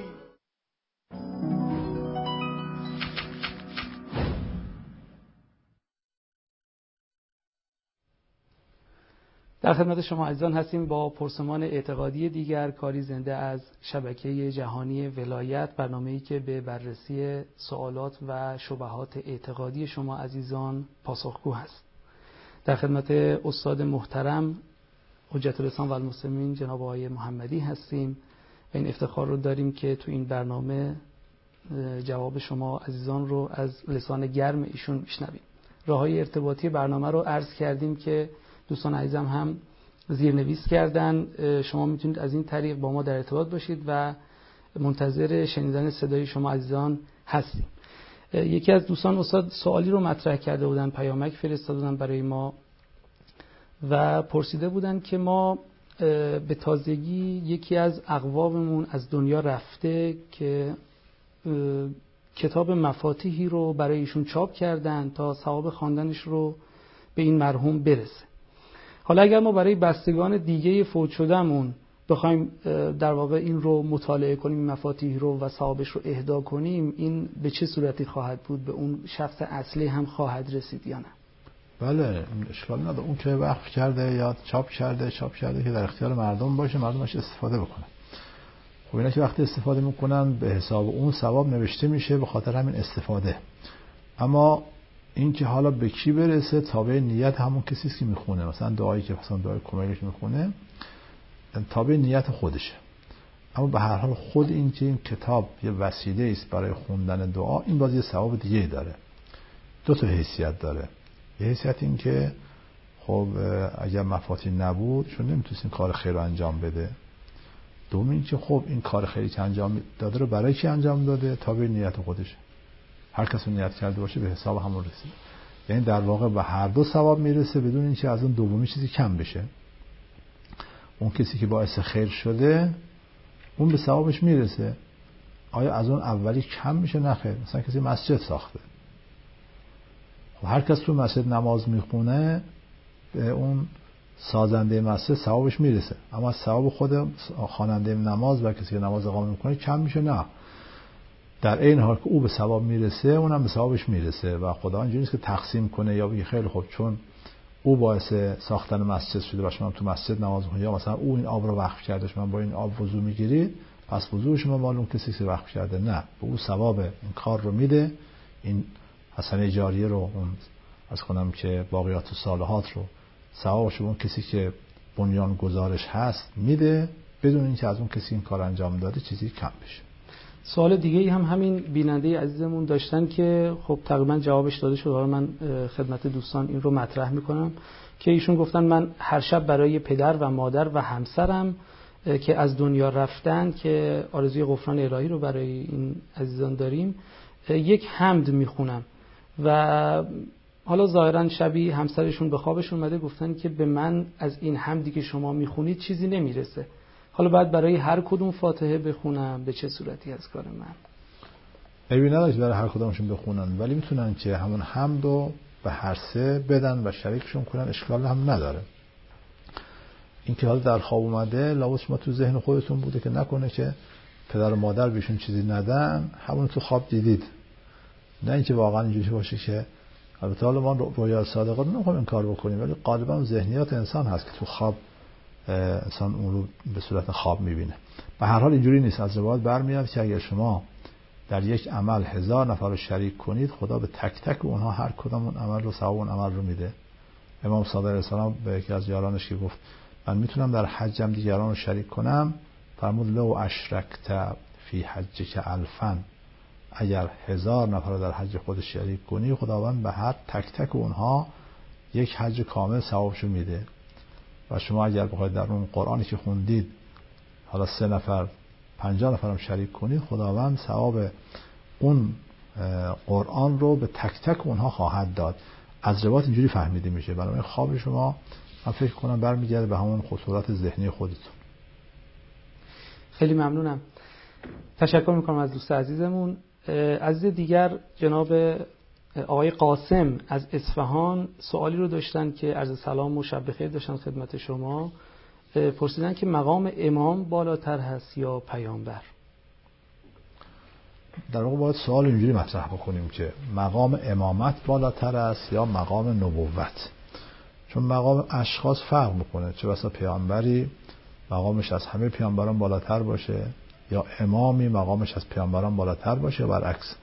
در خدمت شما عزیزان هستیم با پرسمان اعتقادی دیگر، کاری زنده از شبکه جهانی ولایت، برنامه‌ای که به بررسی سوالات و شبهات اعتقادی شما عزیزان پاسخگو هست. در خدمت استاد محترم حجت الاسلام و المسلمین جناب آقای محمدی هستیم و این افتخار رو داریم که تو این برنامه جواب شما عزیزان رو از لسان گرم ایشون میشنویم. راههای ارتباطی برنامه رو عرض کردیم که دوستان عزیزم هم زیرنویس کردن. شما میتونید از این طریق با ما در ارتباط باشید و منتظر شنیدن صدای شما عزیزان هستیم. یکی از دوستان استاد سوالی رو مطرح کرده بودن، پیامک فرستاده بودن برای ما و پرسیده بودن که ما به تازگی یکی از اقواممون از دنیا رفته که کتاب مفاتیحی رو برای ایشون چاپ کردن تا ثواب خواندنش رو به این مرحوم برسه. حالا اگر ما برای بستگان دیگه فوت شدهمون بخوایم در واقع این رو مطالعه کنیم، این مفاتیح رو و ثوابش رو اهدا کنیم، این به چه صورتی خواهد بود؟ به اون شخص اصلی هم خواهد رسید یا نه؟ بله، اشکال نداره. اون که وقف کرده یا چاپ کرده چاپ کرده که در اختیار مردم باشه، مردمش استفاده بکنن. خب اینا که وقتی استفاده میکنن به حساب اون ثواب نوشته میشه به خاطر همین استفاده. اما این که حالا به کی برسه تابع نیت همون کسی است که میخونه. مثلا دعایی که مثلا دعای کمیلی که میخونه تابع نیت خودشه. اما به هر حال خود این که این کتاب یه وسیله است برای خوندن دعا، این باز یه ثواب دیگه داره. دو تا حیثیت داره. یه حیثیت این که خب اگر مفاتیح نبود چون نمیتونست این کار خیر رو انجام بده. دوم این که خب این کار خیری که انجام داده رو برای کی انجام داده؟ تابع نیت خودشه. هر کس نیت کرده باشه به حساب همون رسید. یعنی در واقع به هر دو ثواب میرسه بدون اینکه از اون دومی چیزی کم بشه. اون کسی که باعث خیر شده اون به ثوابش میرسه. آیا از اون اولی کم میشه؟ نه خیر. مثلا کسی مسجد ساخته، خب هر کس تو مسجد نماز میخونه به اون سازنده مسجد ثوابش میرسه، اما ثواب خود خواننده نماز و کسی که نماز اقامه میکنه کم میشه؟ نه. در این حال که او به ثواب میرسه اونم به ثوابش میرسه و خدا اینجوری نیست که تقسیم کنه یا بگه خیلی خوب چون او باعث ساختن مسجد شده و شما تو مسجد نماز میخونید یا مثلا او این آب رو وقف کرده شما با این آب وضو میگیرید پس وضو شما مال اون کسی که وقف کرده. نه، به او ثواب این کار رو میده، این حسنه جاریه رو، اون از کنم که باقیات و صالحات رو ثوابش اون کسی که بنیان گزارش هست میده بدون اینکه از اون کسی این کار انجام داده چیزی کم بشه. سوال دیگه هم همین بیننده عزیزمون داشتن که خب تقریبا جوابش داده شد. حالا من خدمت دوستان این رو مطرح میکنم که ایشون گفتن من هر شب برای پدر و مادر و همسرم که از دنیا رفتن که آرزوی غفران الهی رو برای این عزیزان داریم یک حمد میخونم و حالا ظاهرا شبی همسرشون به خوابشون اومده گفتن که به من از این حمدی که شما میخونید چیزی نمیرسه، حالا باید برای هر کدوم فاتحه بخونم؟ به چه صورتی از کار من؟ عیبی نداره برای هر کدومشون بخونن، ولی میتونن که همون حمد رو به هر سه بدن و شریکشون کنن، اشکال هم نداره. این که حالا در خواب اومده لابد شما تو ذهن خودتون بوده که نکنه که پدر و مادر بهشون چیزی ندن، همون تو خواب دیدید، نه اینکه واقعا اینجوری باشه که البته حالا ما رویا صادقه رو نمیخوایم این کار بکنیم، ولی غالبا ذهنیات انسان هست که تو خواب انسان اون رو به صورت خواب میبینه. به هر حال اینجوری نیست. از روایات برمیاد که اگر شما در یک عمل هزار نفر رو شریک کنید، خدا به تک تک اونها هر کدام اون عمل رو ثواب اون عمل رو میده. امام صادق علیه السلام به یکی از یارانش که گفت من میتونم در حجم دیگران رو شریک کنم، فرمود لو اشرکت فی حجک الفن، اگر هزار نفر رو در حج خود شریک کنی، خداوند به هر تک تک اونها یک حج کامل ثوابشو میده. و شما اگر بخواید در اون قرآنی که خوندید حالا سه نفر پنجاه نفر هم شریک کنید، خداوند ثواب اون قرآن رو به تک تک اونها خواهد داد. از روایات اینجوری فهمیده میشه. برای خواب شما من فکر کنم برمیگرده به همون خطورات ذهنی خودتون. خیلی ممنونم. تشکر میکنم از دوست عزیزمون. عزیز دیگر جناب آقای قاسم از اصفهان سوالی رو داشتن که عرض سلام و شب بخیر داشتن خدمت شما. پرسیدن که مقام امام بالاتر هست یا پیامبر؟ در واقع باید سوال اینجوری مطرح بکنیم که مقام امامت بالاتر است یا مقام نبوت، چون مقام اشخاص فرق میکنه. چه بسا پیامبری مقامش از همه پیامبران بالاتر باشه، یا امامی مقامش از پیامبران بالاتر باشه، یا برعکس.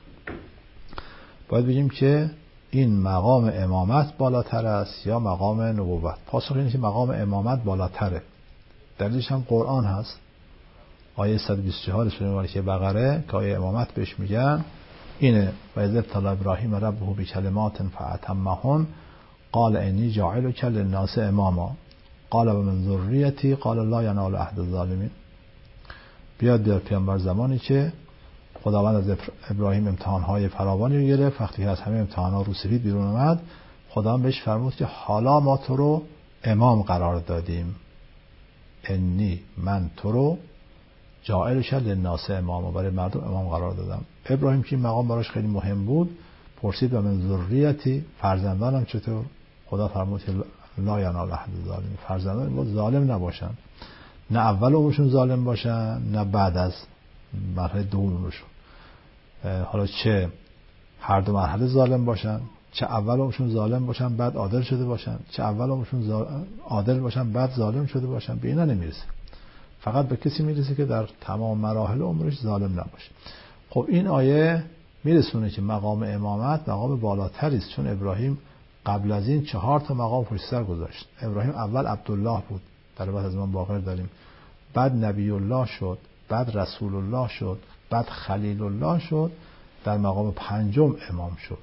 باید بگیم که این مقام امامت بالاتر است یا مقام نبوت. پاسخ اینه که مقام امامت بالاتره. دلیلش هم قرآن هست. آیه صد و بیست و چهار سوره مبارکه بقره که آیه امامت بهش میگن اینه: و اذ ابتلی ابراهیم ربه بکلمات فاتمهن قال انی جاعلک للناس اماما قال و من ذریتی قال لا ینال عهد الظالمین. بیاد بیاد پیامبر زمانی که خداوند از ابراهیم امتحانهای فراوانی رو گرفت. وقتی از همه امتحانها رو سفید بیرون اومد، خداوند بهش فرمود که حالا ما تو رو امام قرار دادیم، انی من تو رو جاعلش للناس اماما، برای مردم امام قرار دادم. ابراهیم که این مقام براش خیلی مهم بود، پرسید و من ذریتی، فرزندانم چطور؟ خدا فرمود که لا ینال عهد الظالمین، فرزندان ما ظالم نباشن، نه اول عمرشون ظالم باشن نه بعد از مرحله دوم عمرشون. حالا چه هر دو مرحله ظالم باشن، چه اول عمرشون ظالم باشن بعد عادل شده باشن، چه اول عمرشون عادل باشن بعد ظالم شده باشن، به اینا نمیرسه. فقط به کسی میرسه که در تمام مراحل عمرش ظالم نباشه. خب این آیه میرسونه که مقام امامت مقام بالاتری است، چون ابراهیم قبل از این چهار تا مقام پشت سر گذاشت. ابراهیم اول عبدالله بود، در بعد از من باقر داریم، بعد نبی الله شد، بعد رسول الله شد، بعد خلیل الله شد، در مقام پنجم امام شد.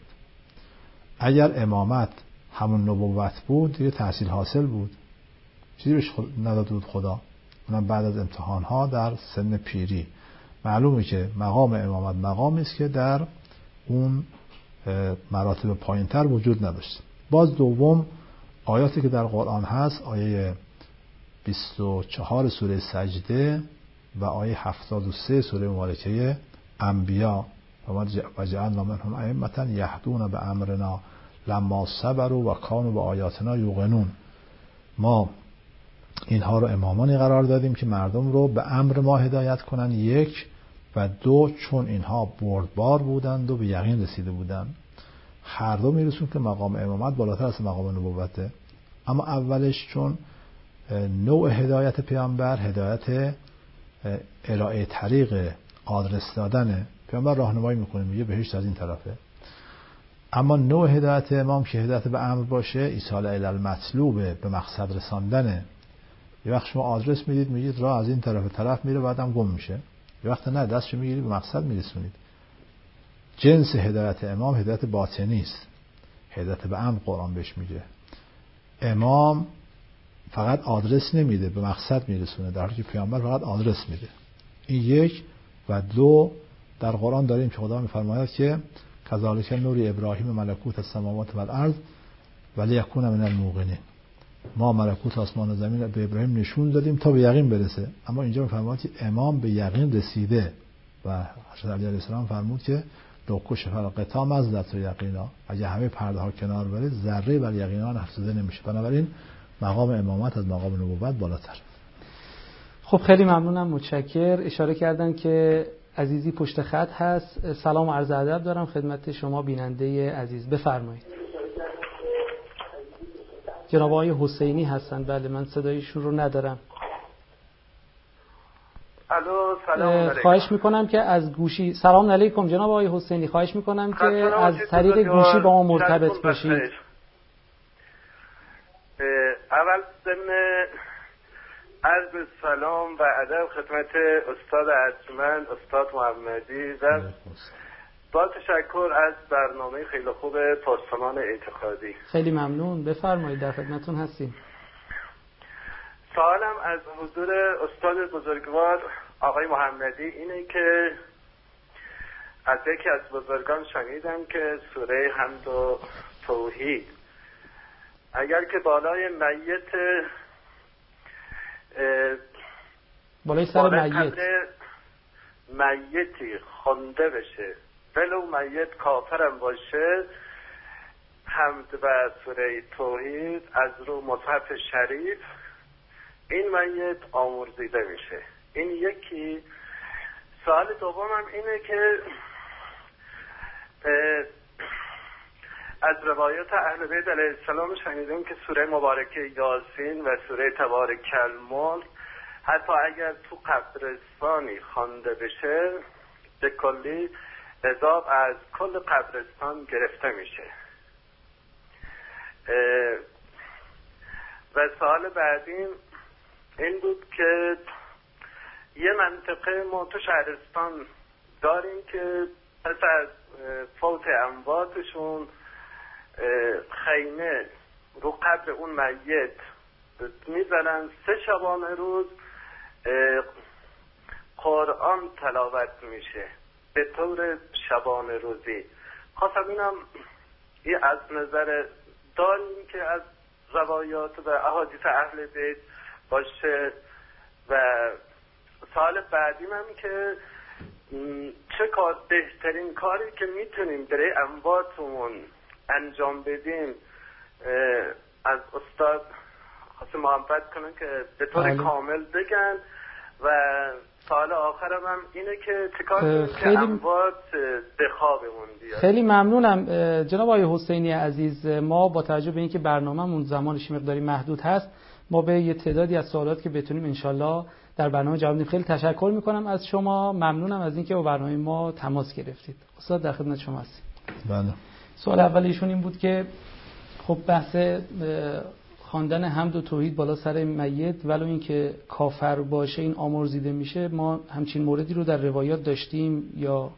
اگر امامت همون نبوت بود دیگه تحصیل حاصل بود، چیزی بهش نداد بود خدا. اونم بعد از امتحانها در سن پیری. معلومه که مقام امامت مقامی است که در اون مراتب پایینتر وجود نداشت. باز دوم آیاتی که در قرآن هست، آیه بیست و چهار سوره سجده و آیه هفتاد و سه سوره مبارکه انبیا، و جعلنا منهم ائمة یهدون بامرنا لما صبروا و کانوا بآیاتنا یوقنون. ما اینها رو امامانی قرار دادیم که مردم رو به امر ما هدایت کنن، یک، و دو چون اینها بردبار بودند و به یقین رسیده بودند. هر دو میرسون که مقام امامت بالاتر از مقام نبوته. اما اولش چون نوع هدایت پیامبر هدایت ارائه طریق آدرس دادنه، پیامبر راهنمایی میکنه میگه بهشت از این طرفه. اما نوع هدایت امام که هدایت به امر باشه، ایصال الی المطلوب، به مقصد رساندنه. یه وقت شما آدرس میدید میگید راه از این طرف طرف میره بعدم گم میشه، یه وقت نه دستشو میگیرید به مقصد میرسونید. جنس هدایت امام هدایت باطنی است، هدایت به امر قرآن بهش میگه. امام فقط آدرس نمیده به مقصد میرسونه، در حالی که پیامبر فقط آدرس میده. این یک. و دو، در قرآن داریم که خدا میفرماید که کذالک نوری ابراهیم ملکوت السماوات و الارض ولیکون من الموقنین. ما ملکوت آسمان و زمین به ابراهیم نشون دادیم تا به یقین برسه. اما اینجا میفرماید که امام به یقین رسیده و حضرت علی علیه السلام فرمود که لو کشف الغطا ما زالت یقینا، اگه همه پرده ها کنار بره ذره بر یقینا نفسوده نمیشه. بنابراین مقام امامت از مقام نبوت بالاتر. خب خیلی ممنونم، متشکر. اشاره کردن که عزیزی پشت خط هست. سلام و عرض ادب دارم خدمت شما بیننده عزیز، بفرمایید. جناب آقای حسینی هستن. بله من صدایشون رو ندارم. الو سلام علیکم. خواهش میکنم که از گوشی سلام علیکم جناب آقای حسینی، خواهش میکنم که از طریق گوشی با ما مرتبط باشید. اول ضمن عرض سلام و ادب خدمت استاد ارجمند استاد محمدی و با تشکر از برنامه خیلی خوب پرسمان اعتقادی. خیلی ممنون، بفرمایید در خدمتتون هستیم. سوالم از حضور استاد بزرگوار آقای محمدی اینه که از یکی از بزرگان شنیدم که سوره حمد و توحید اگر که بالای میت بالای سر میت میتی خونده بشه ولو میت کافرم باشه، حمد و سوره توحید از رو مصحف شریف این میت آمرزیده میشه. این یکی. سوال دومم اینه که از روایات اهل بیت علیه السلام شنیدیم که سوره مبارکه یاسین و سوره تبارک الملک حتی اگر تو قبرستانی خوانده بشه به کلی عذاب از کل قبرستان گرفته میشه. و سوال بعدیم این بود که یه منطقه ما تو شهرستان داریم که پس از فوت امواتشون خیمه رو قبر اون میت میزنن، سه شبانه روز قرآن تلاوت میشه به طور شبانه روزی. خواستم اینم یه از نظر داریم که از روایات و احادیث اهل بیت باشه. و سال بعدیم هم که چه کار بهترین کاری که میتونیم برای امواتمون انجام بدیم از استاد خواستم محبت کنن که به طور بله. کامل بگن. و سال آخرم هم اینه که چه کار کنیم خیلی... که اموات به خوابمون بیاد. خیلی ممنونم جناب آقای حسینی عزیز. ما با توجه به اینکه برنامه‌مون زمانش مقداری محدود هست ما به یه تعدادی از سوالات که بتونیم انشالله در برنامه جواب بدیم. خیلی تشکر میکنم از شما، ممنونم از اینکه با برنامه ما تماس گرفتید. استاد در خدمت شما هستیم. بله. سوال اول ایشون این بود که خب بحث خواندن حمد و توحید بالا سر میت ولو اینکه کافر باشه این آمرزیده میشه، ما همچین موردی رو در روایات داشتیم یا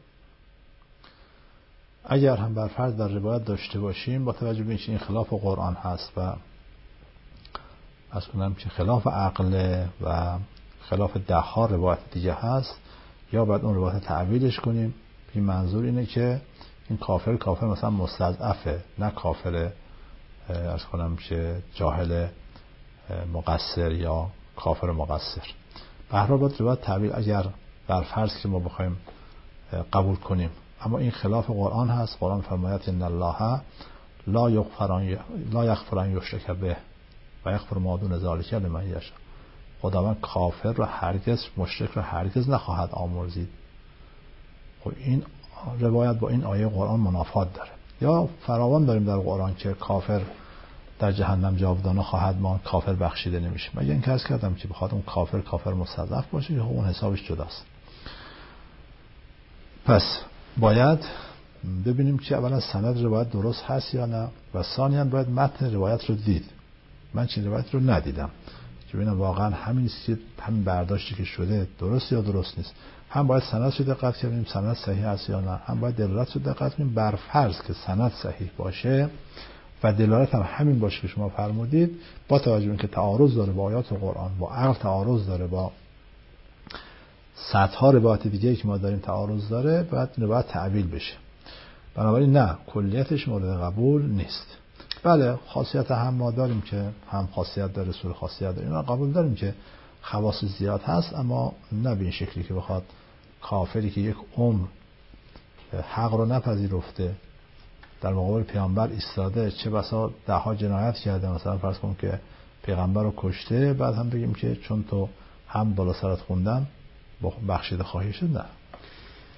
اگر هم بر فرض در روایت داشته باشیم با توجه به اینکه این خلاف قرآن هست و از کنم که خلاف عقل و خلاف ده ها روایت دیگه هست، یا باید اون روایت تعویلش کنیم. این منظور اینه که این کافر کافر مثلا مستضعفه، نه کافر از کنم که جاهل مقصر یا کافر مقصر. به هر حال باید روایت تعویل اگر بر فرض که ما بخوایم قبول کنیم. اما این خلاف قرآن هست. قرآن فرماید ان الله لا یغفر لا یغفر ان یشرک به و یغفر ما دون ذلک لمن یشاء. خداوند کافر رو هرگز، مشرک رو هرگز نخواهد آمرزید. خب این روایت با این آیه قرآن منافات داره. یا فراوان داریم در قرآن که کافر در جهنم جاودانه خواهد ماند، کافر بخشیده نمیشه. مگه اینکه عرض کردم که بخواد اون کافر کافر مستضعف باشه که اون حسابش جداست. پس باید ببینیم که اولا سند روایت درست هست یا نه، و ثانیاً باید متن روایت رو دید. من چین روایت رو ندیدم که ببینم واقعا همین است، همین برداشتی که شده درست یا درست نیست. هم باید سندش رو دقت کنیم سند صحیح است یا نه، هم باید دلالت رو دقت کنیم. بر فرض که سند صحیح باشه و دلالت هم همین باشه که شما فرمودید، با توجه به اینکه تعارض داره با آیات قرآن، با عقل تعارض داره، با صدها روایت دیگه که ما داریم تعارض داره، باید روایت تعویل بشه. بنابراین نه، کلیتش مورد قبول نیست. بله خاصیت هم ما داریم که هم خاصیت داره، سوره خاصیت داریم و قبول داریم که خواص زیاد هست، اما نه به این شکلی که بخواد کافری که یک عمر حق رو نپذیرفته در مقابل پیامبر ایستاده، چه بسا ده ها جنایت کرده، مثلا فرض کن که پیغمبر رو کشته، بعد هم بگیم که چون تو هم بالا سرت خوندم بخشیده خواهی شد. نه.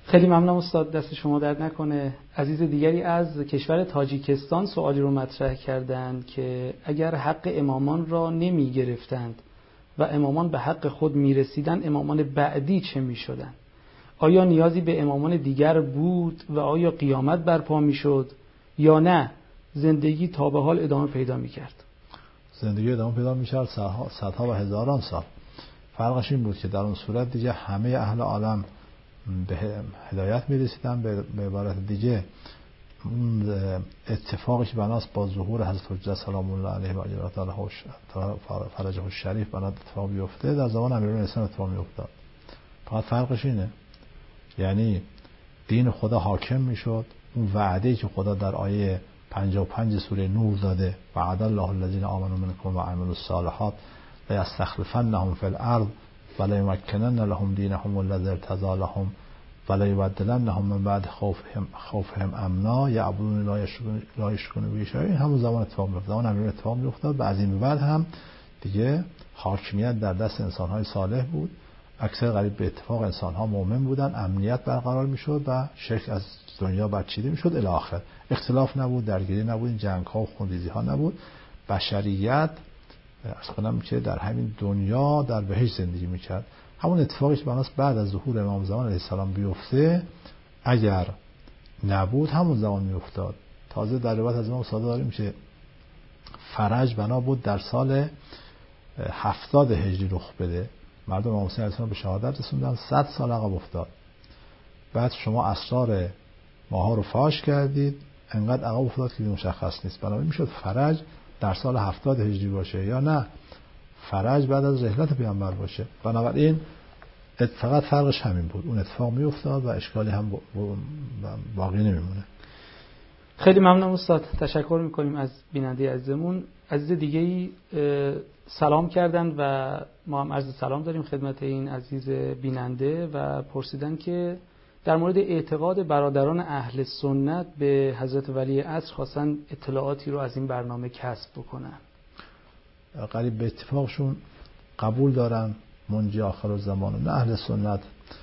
خیلی ممنونم استاد، دست شما درد نکنه. عزیز دیگری از کشور تاجیکستان سوالی رو مطرح کردند که اگر حق امامان را نمی گرفتند و امامان به حق خود می رسیدن، امامان بعدی چه می شدن؟ آیا نیازی به امامان دیگر بود و آیا قیامت برپا می شد یا نه زندگی تا به حال ادامه پیدا می کرد؟ زندگی ادامه پیدا می کرد صدها و هزاران سال. فرقش این بود که در اون صورت دیگه همه اهل عالم به هدایت می رسیدن. به عبارت دیگه اون اتفاقی که بناست با ظهور حضرت حجت سلام الله علیه و آله فرجه الشریف بنا اتفاق بیفته، در زمان امیرالمومنین اسلام اتفاق می افتاد. فقط فرقش اینه، یعنی دین خدا حاکم می شد. اون وعده‌ای که خدا در آیه پنجاه و پنج سوره نور داده، وعد الله الذین آمنوا منکم و عملوا الصالحات لیستخلفنهم فی الارض ولیمکنن لهم دینهم الذی ارتضی لهم ولیبدلنهم من بعد خوفهم خوفهم امنا یعبدون لا یشرکون به شیئا. این همون زمان اتفاق میفته، زمان امیرالمومنین اتفاق میفته و از این به بعد هم دیگه حاکمیت در دست انسان‌های صالح بود. اکثر قریب به اتفاق انسان‌ها مؤمن بودن، امنیت برقرار میشد و شرک از دنیا برچیده میشد الی آخر. اختلاف نبود، درگیری نبود، جنگ‌ها و خونریزی‌ها نبود. بشریت از کنم که در همین دنیا در بهشت زندگی میکرد. همون اتفاقی که بناست بعد از ظهور امام زمان علیه السلام بیفته اگر نبود همون زمان میافتاد. تازه در روایت از امام صادق داریم که فرج بنا بود در سال هفتاد هجری رخ بده. مردم امام حسین علیه السلام به شهادت رسوندن، صد سال عقب افتاد. بعد شما اسرار ماها رو فاش کردید، انقدر عقب افتاد که مشخص نیست. بنابراین میشد فرج در سال هفتاد هجری باشه یا نه فرج بعد از رحلت پیامبر باشه. بنابراین فقط فرقش همین بود، اون اتفاق میافتاد و اشکالی هم باقی نمیمونه. خیلی ممنون استاد، تشکر میکنیم از بیننده عزیزمون. عزیز دیگه‌ای سلام کردن و ما هم عرض سلام داریم خدمت این عزیز بیننده و پرسیدن که در مورد اعتقاد برادران اهل سنت به حضرت ولی عصر خواستن اطلاعاتی رو از این برنامه کسب بکنن. قریب به اتفاقشون قبول دارن منجی آخر الزمان، نه اهل سنت،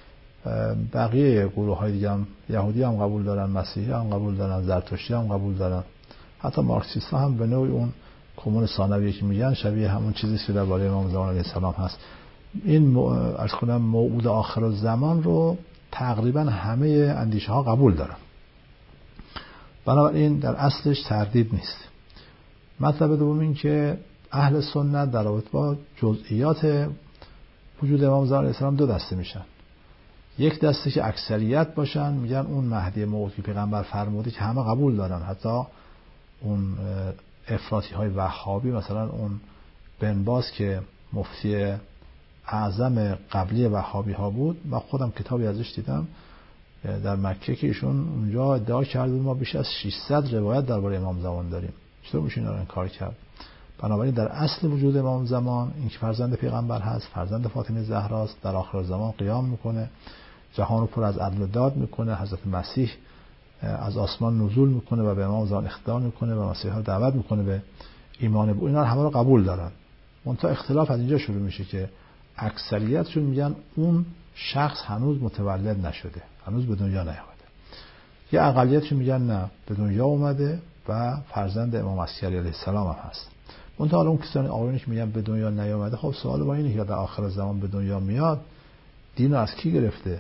بقیه گروه های دیگه هم، یهودی هم قبول دارن، مسیحی هم قبول دارن، زرتشتی هم قبول دارن، حتی مارکسیست ها هم به نوعی اون کمون ثانویه که میگن شبیه همون چیزی که درباره امام زمان علیه السلام هست. این از کنم موعود آخر الزمان رو تقریبا همه اندیشه ها قبول دارن. بنابراین در اصلش تردید نیست. مطلب دوم این که اهل سنت در رابطه با جزئیات وجود امام زمان علیه السلام دو دسته میشن. یک دسته که اکثریت باشن میگن اون مهدی موعود که پیغمبر فرموده که همه قبول دارن، حتی اون افراطی های وهابی، مثلا اون بن باز که مفتی اعظم قبلی وهابی ها بود، من خودم کتابی ازش دیدم در مکه که ایشون اونجا ادعا کرد ما بیش از ششصد روایت درباره امام زمان داریم. چطور میشه اینا رو انکار کرد؟ بنابراین در اصل وجود امام زمان این که فرزند پیغمبر هست، فرزند فاطمه زهراست، در آخر زمان قیام میکنه، جهان رو پر از عدل و داد میکنه، حضرت مسیح از آسمان نزول میکنه و به امام زمان اخطار میکنه و مسیح ها دعوت میکنه به ایمان به اینا، همه رو قبول دارن. منتها اختلاف از اینجا شروع میشه که اکثریتشون میگن اون شخص هنوز متولد نشده، هنوز به دنیا نیامده. یه اقلیتشون میگن نه، به دنیا اومده و فرزند امام عسکری علیه السلام هم هست. منتها اون کسانی آقایونی که میگن به دنیا نیامده، خب سوال با اینه که در آخر زمان به دنیا میاد، دین رو از کی گرفته؟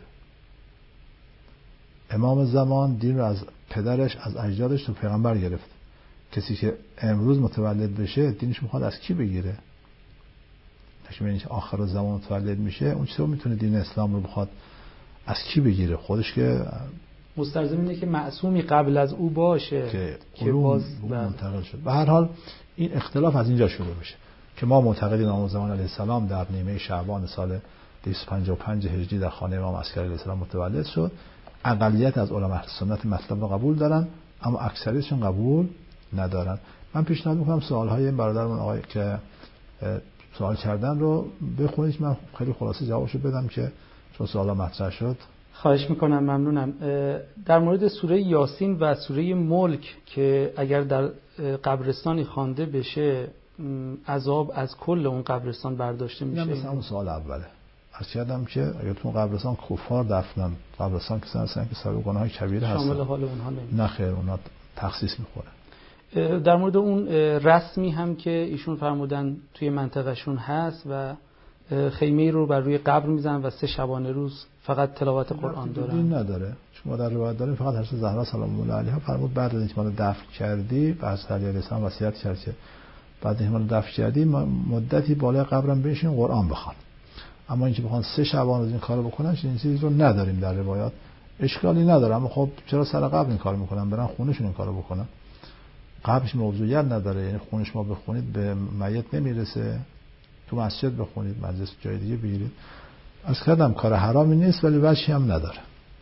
امام زمان دین رو از پدرش، از اجدادش تو پیغمبر گرفت. کسی که امروز متولد بشه دینش میخواد از کی بگیره؟ نشون که آخر زمان متولد میشه، اون چطور میتونه دین اسلام رو بخواد از کی بگیره؟ خودش که مستلزم اینه که معصومی قبل از او باشه که, که باز منتقل شد. به هر حال این اختلاف از اینجا شروع میشه که ما معتقدیم امام زمان علیه السلام در نیمه شعبان سال دویست و پنجاه و پنج هجری در خانه امام عسکری علیه السلام متولد شد. اقلیت از علما اهل سنت مطلب رو قبول دارن، اما اکثریتشون قبول ندارن. من پیشنهاد میکنم سوالهای این برادرمون آقای که سوال کردن رو بخونید، من خیلی خلاصه جوابشو بدم که چون سوالا مطرح شد. خواهش میکنم، ممنونم. در مورد سوره یاسین و سوره ملک که اگر در قبرستانی خوانده بشه عذاب از کل اون قبرستان برداشته میشه، این مثلا اون سوال اوله. عرض کردم که اگر تو قبرستان کفار دفنن، قبرستان کسانی هستن که صاحب گناه‌های کبیره هستن، شامل حال اونها نمیشه. نه خیر، اونها تخصیص میخوره. در مورد اون رسمی هم که ایشون فرمودن توی منطقهشون هست و خیمه رو بر روی قبر میزنن و سه شبانه روز فقط تلاوت قرآن دارن. این نداره، چون ما در روایت داریم فقط حضرت زهرا سلام الله علیها فرمود بعد از اینکه ما رو دفن کردی، بعد علی علیه السلام وصیت کرد که بعد اینکه ما رو دفن کردی مدتی بالای قبرم بشین قرآن بخوان. اما اینکه بخوان سه شبانه روز این کارو بکنن این چیزی رو نداریم در روایات. اشکالی نداره، اما خب چرا سر قبر این کارو میکنن؟ برن خونهشون این کارو بکنن. قبرش موضوعیت نداره، یعنی خونش ما بخونید به میت نمیرسه، تو مسجد بخونید، مجلس جای دیگه بگیرید. از کردم کار حرامی نیست ولی وجهی هم نداره.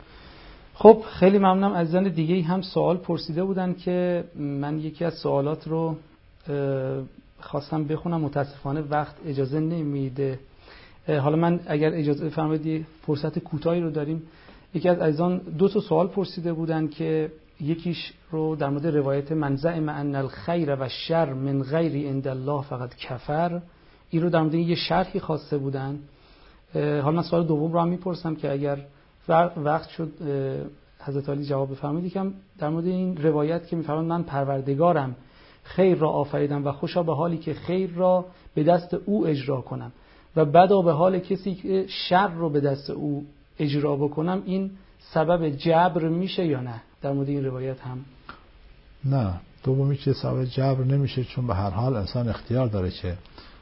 خب خیلی ممنونم. عزیزان دیگه هم سوال پرسیده بودن که من یکی از سوالات رو خواستم بخونم، متاسفانه وقت اجازه نمیده. حالا من اگر اجازه بفرمایید فرصت کوتاهی رو داریم. یکی از عزیزان دو تا سوال پرسیده بودن که یکیش رو در مورد روایت من زعم ان الخیر و الشر من غیر عند الله فقط کفر، این رو در مورد یه شرحی خواسته بودن. حالا من سوال دوم رو هم میپرسم که اگر وقت شد حضرت علی جواب بفرمایید. یکم در مورد این روایت که میفرمایند من پروردگارم خیر را آفریدم و خوشا به حالی که خیر را به دست او اجرا کنم و بدا به حال کسی که شر رو به دست او اجرا بکنم، این سبب جبر میشه یا نه؟ در مورد این روایت هم نه، دومی که سبب جبر نمیشه، چون به هر حال انسان اختیار داره که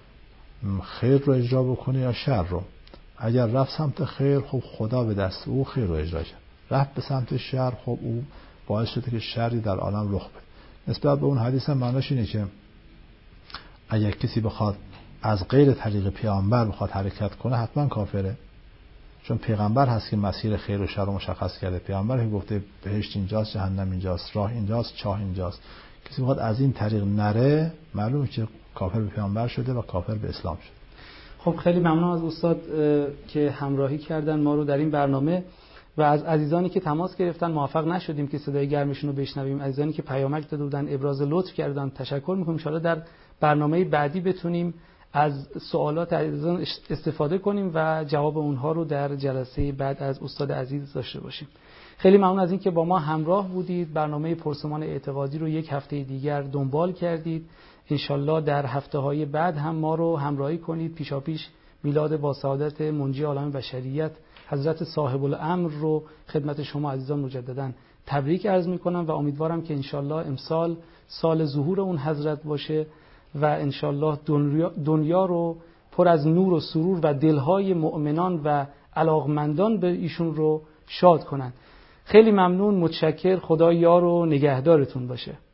خیر رو اجرا بکنه یا شر رو. اگر رفت سمت خیر، خب خدا به دست او خیر رو اجرا کرد. رفت به سمت شر، خب او باعث شده که شری در عالم رخ بده. نسبت به اون حدیث هم معناش اینه که اگر کسی بخواد از غیر طریق پیامبر بخواد حرکت کنه حتما کافره، چون پیغمبر هست که مسیر خیر و شر رو مشخص کرده. پیامبر که گفته بهشت اینجاست، جهنم اینجاست، راه اینجاست، چاه اینجاست. کسی بخواد از این طریق نره، معلومه که کافر به پیامبر شده و کافر به اسلام شده. خب خیلی ممنون از استاد که همراهی کردن ما رو در این برنامه و از عزیزانی که تماس گرفتن. موفق نشدیم که صدای گرمشون رو بشنویم. عزیزانی که پیامک داده بودن، ابراز لطف کردن، تشکر میکنم. ان شاءالله در برنامه بعدی بتونیم از سوالات عزیزان استفاده کنیم و جواب اونها رو در جلسه بعد از استاد عزیز داشته باشیم. خیلی ممنون از این که با ما همراه بودید. برنامه پرسمان اعتقادی رو یک هفته دیگر دنبال کردید. انشالله در هفته‌های بعد هم ما رو همراهی کنید. پیشاپیش میلاد با سعادت منجی عالم بشریت حضرت صاحب الامر رو خدمت شما عزیزان مجددا تبریک عرض میکنم و امیدوارم که انشالله امسال سال ظهور اون حضرت باشه و انشالله دنیا, دنیا رو پر از نور و سرور و دلهای مؤمنان و علاقمندان به ایشون رو شاد کنند. خیلی ممنون، متشکر. خدا یار و نگهدارتون باشه.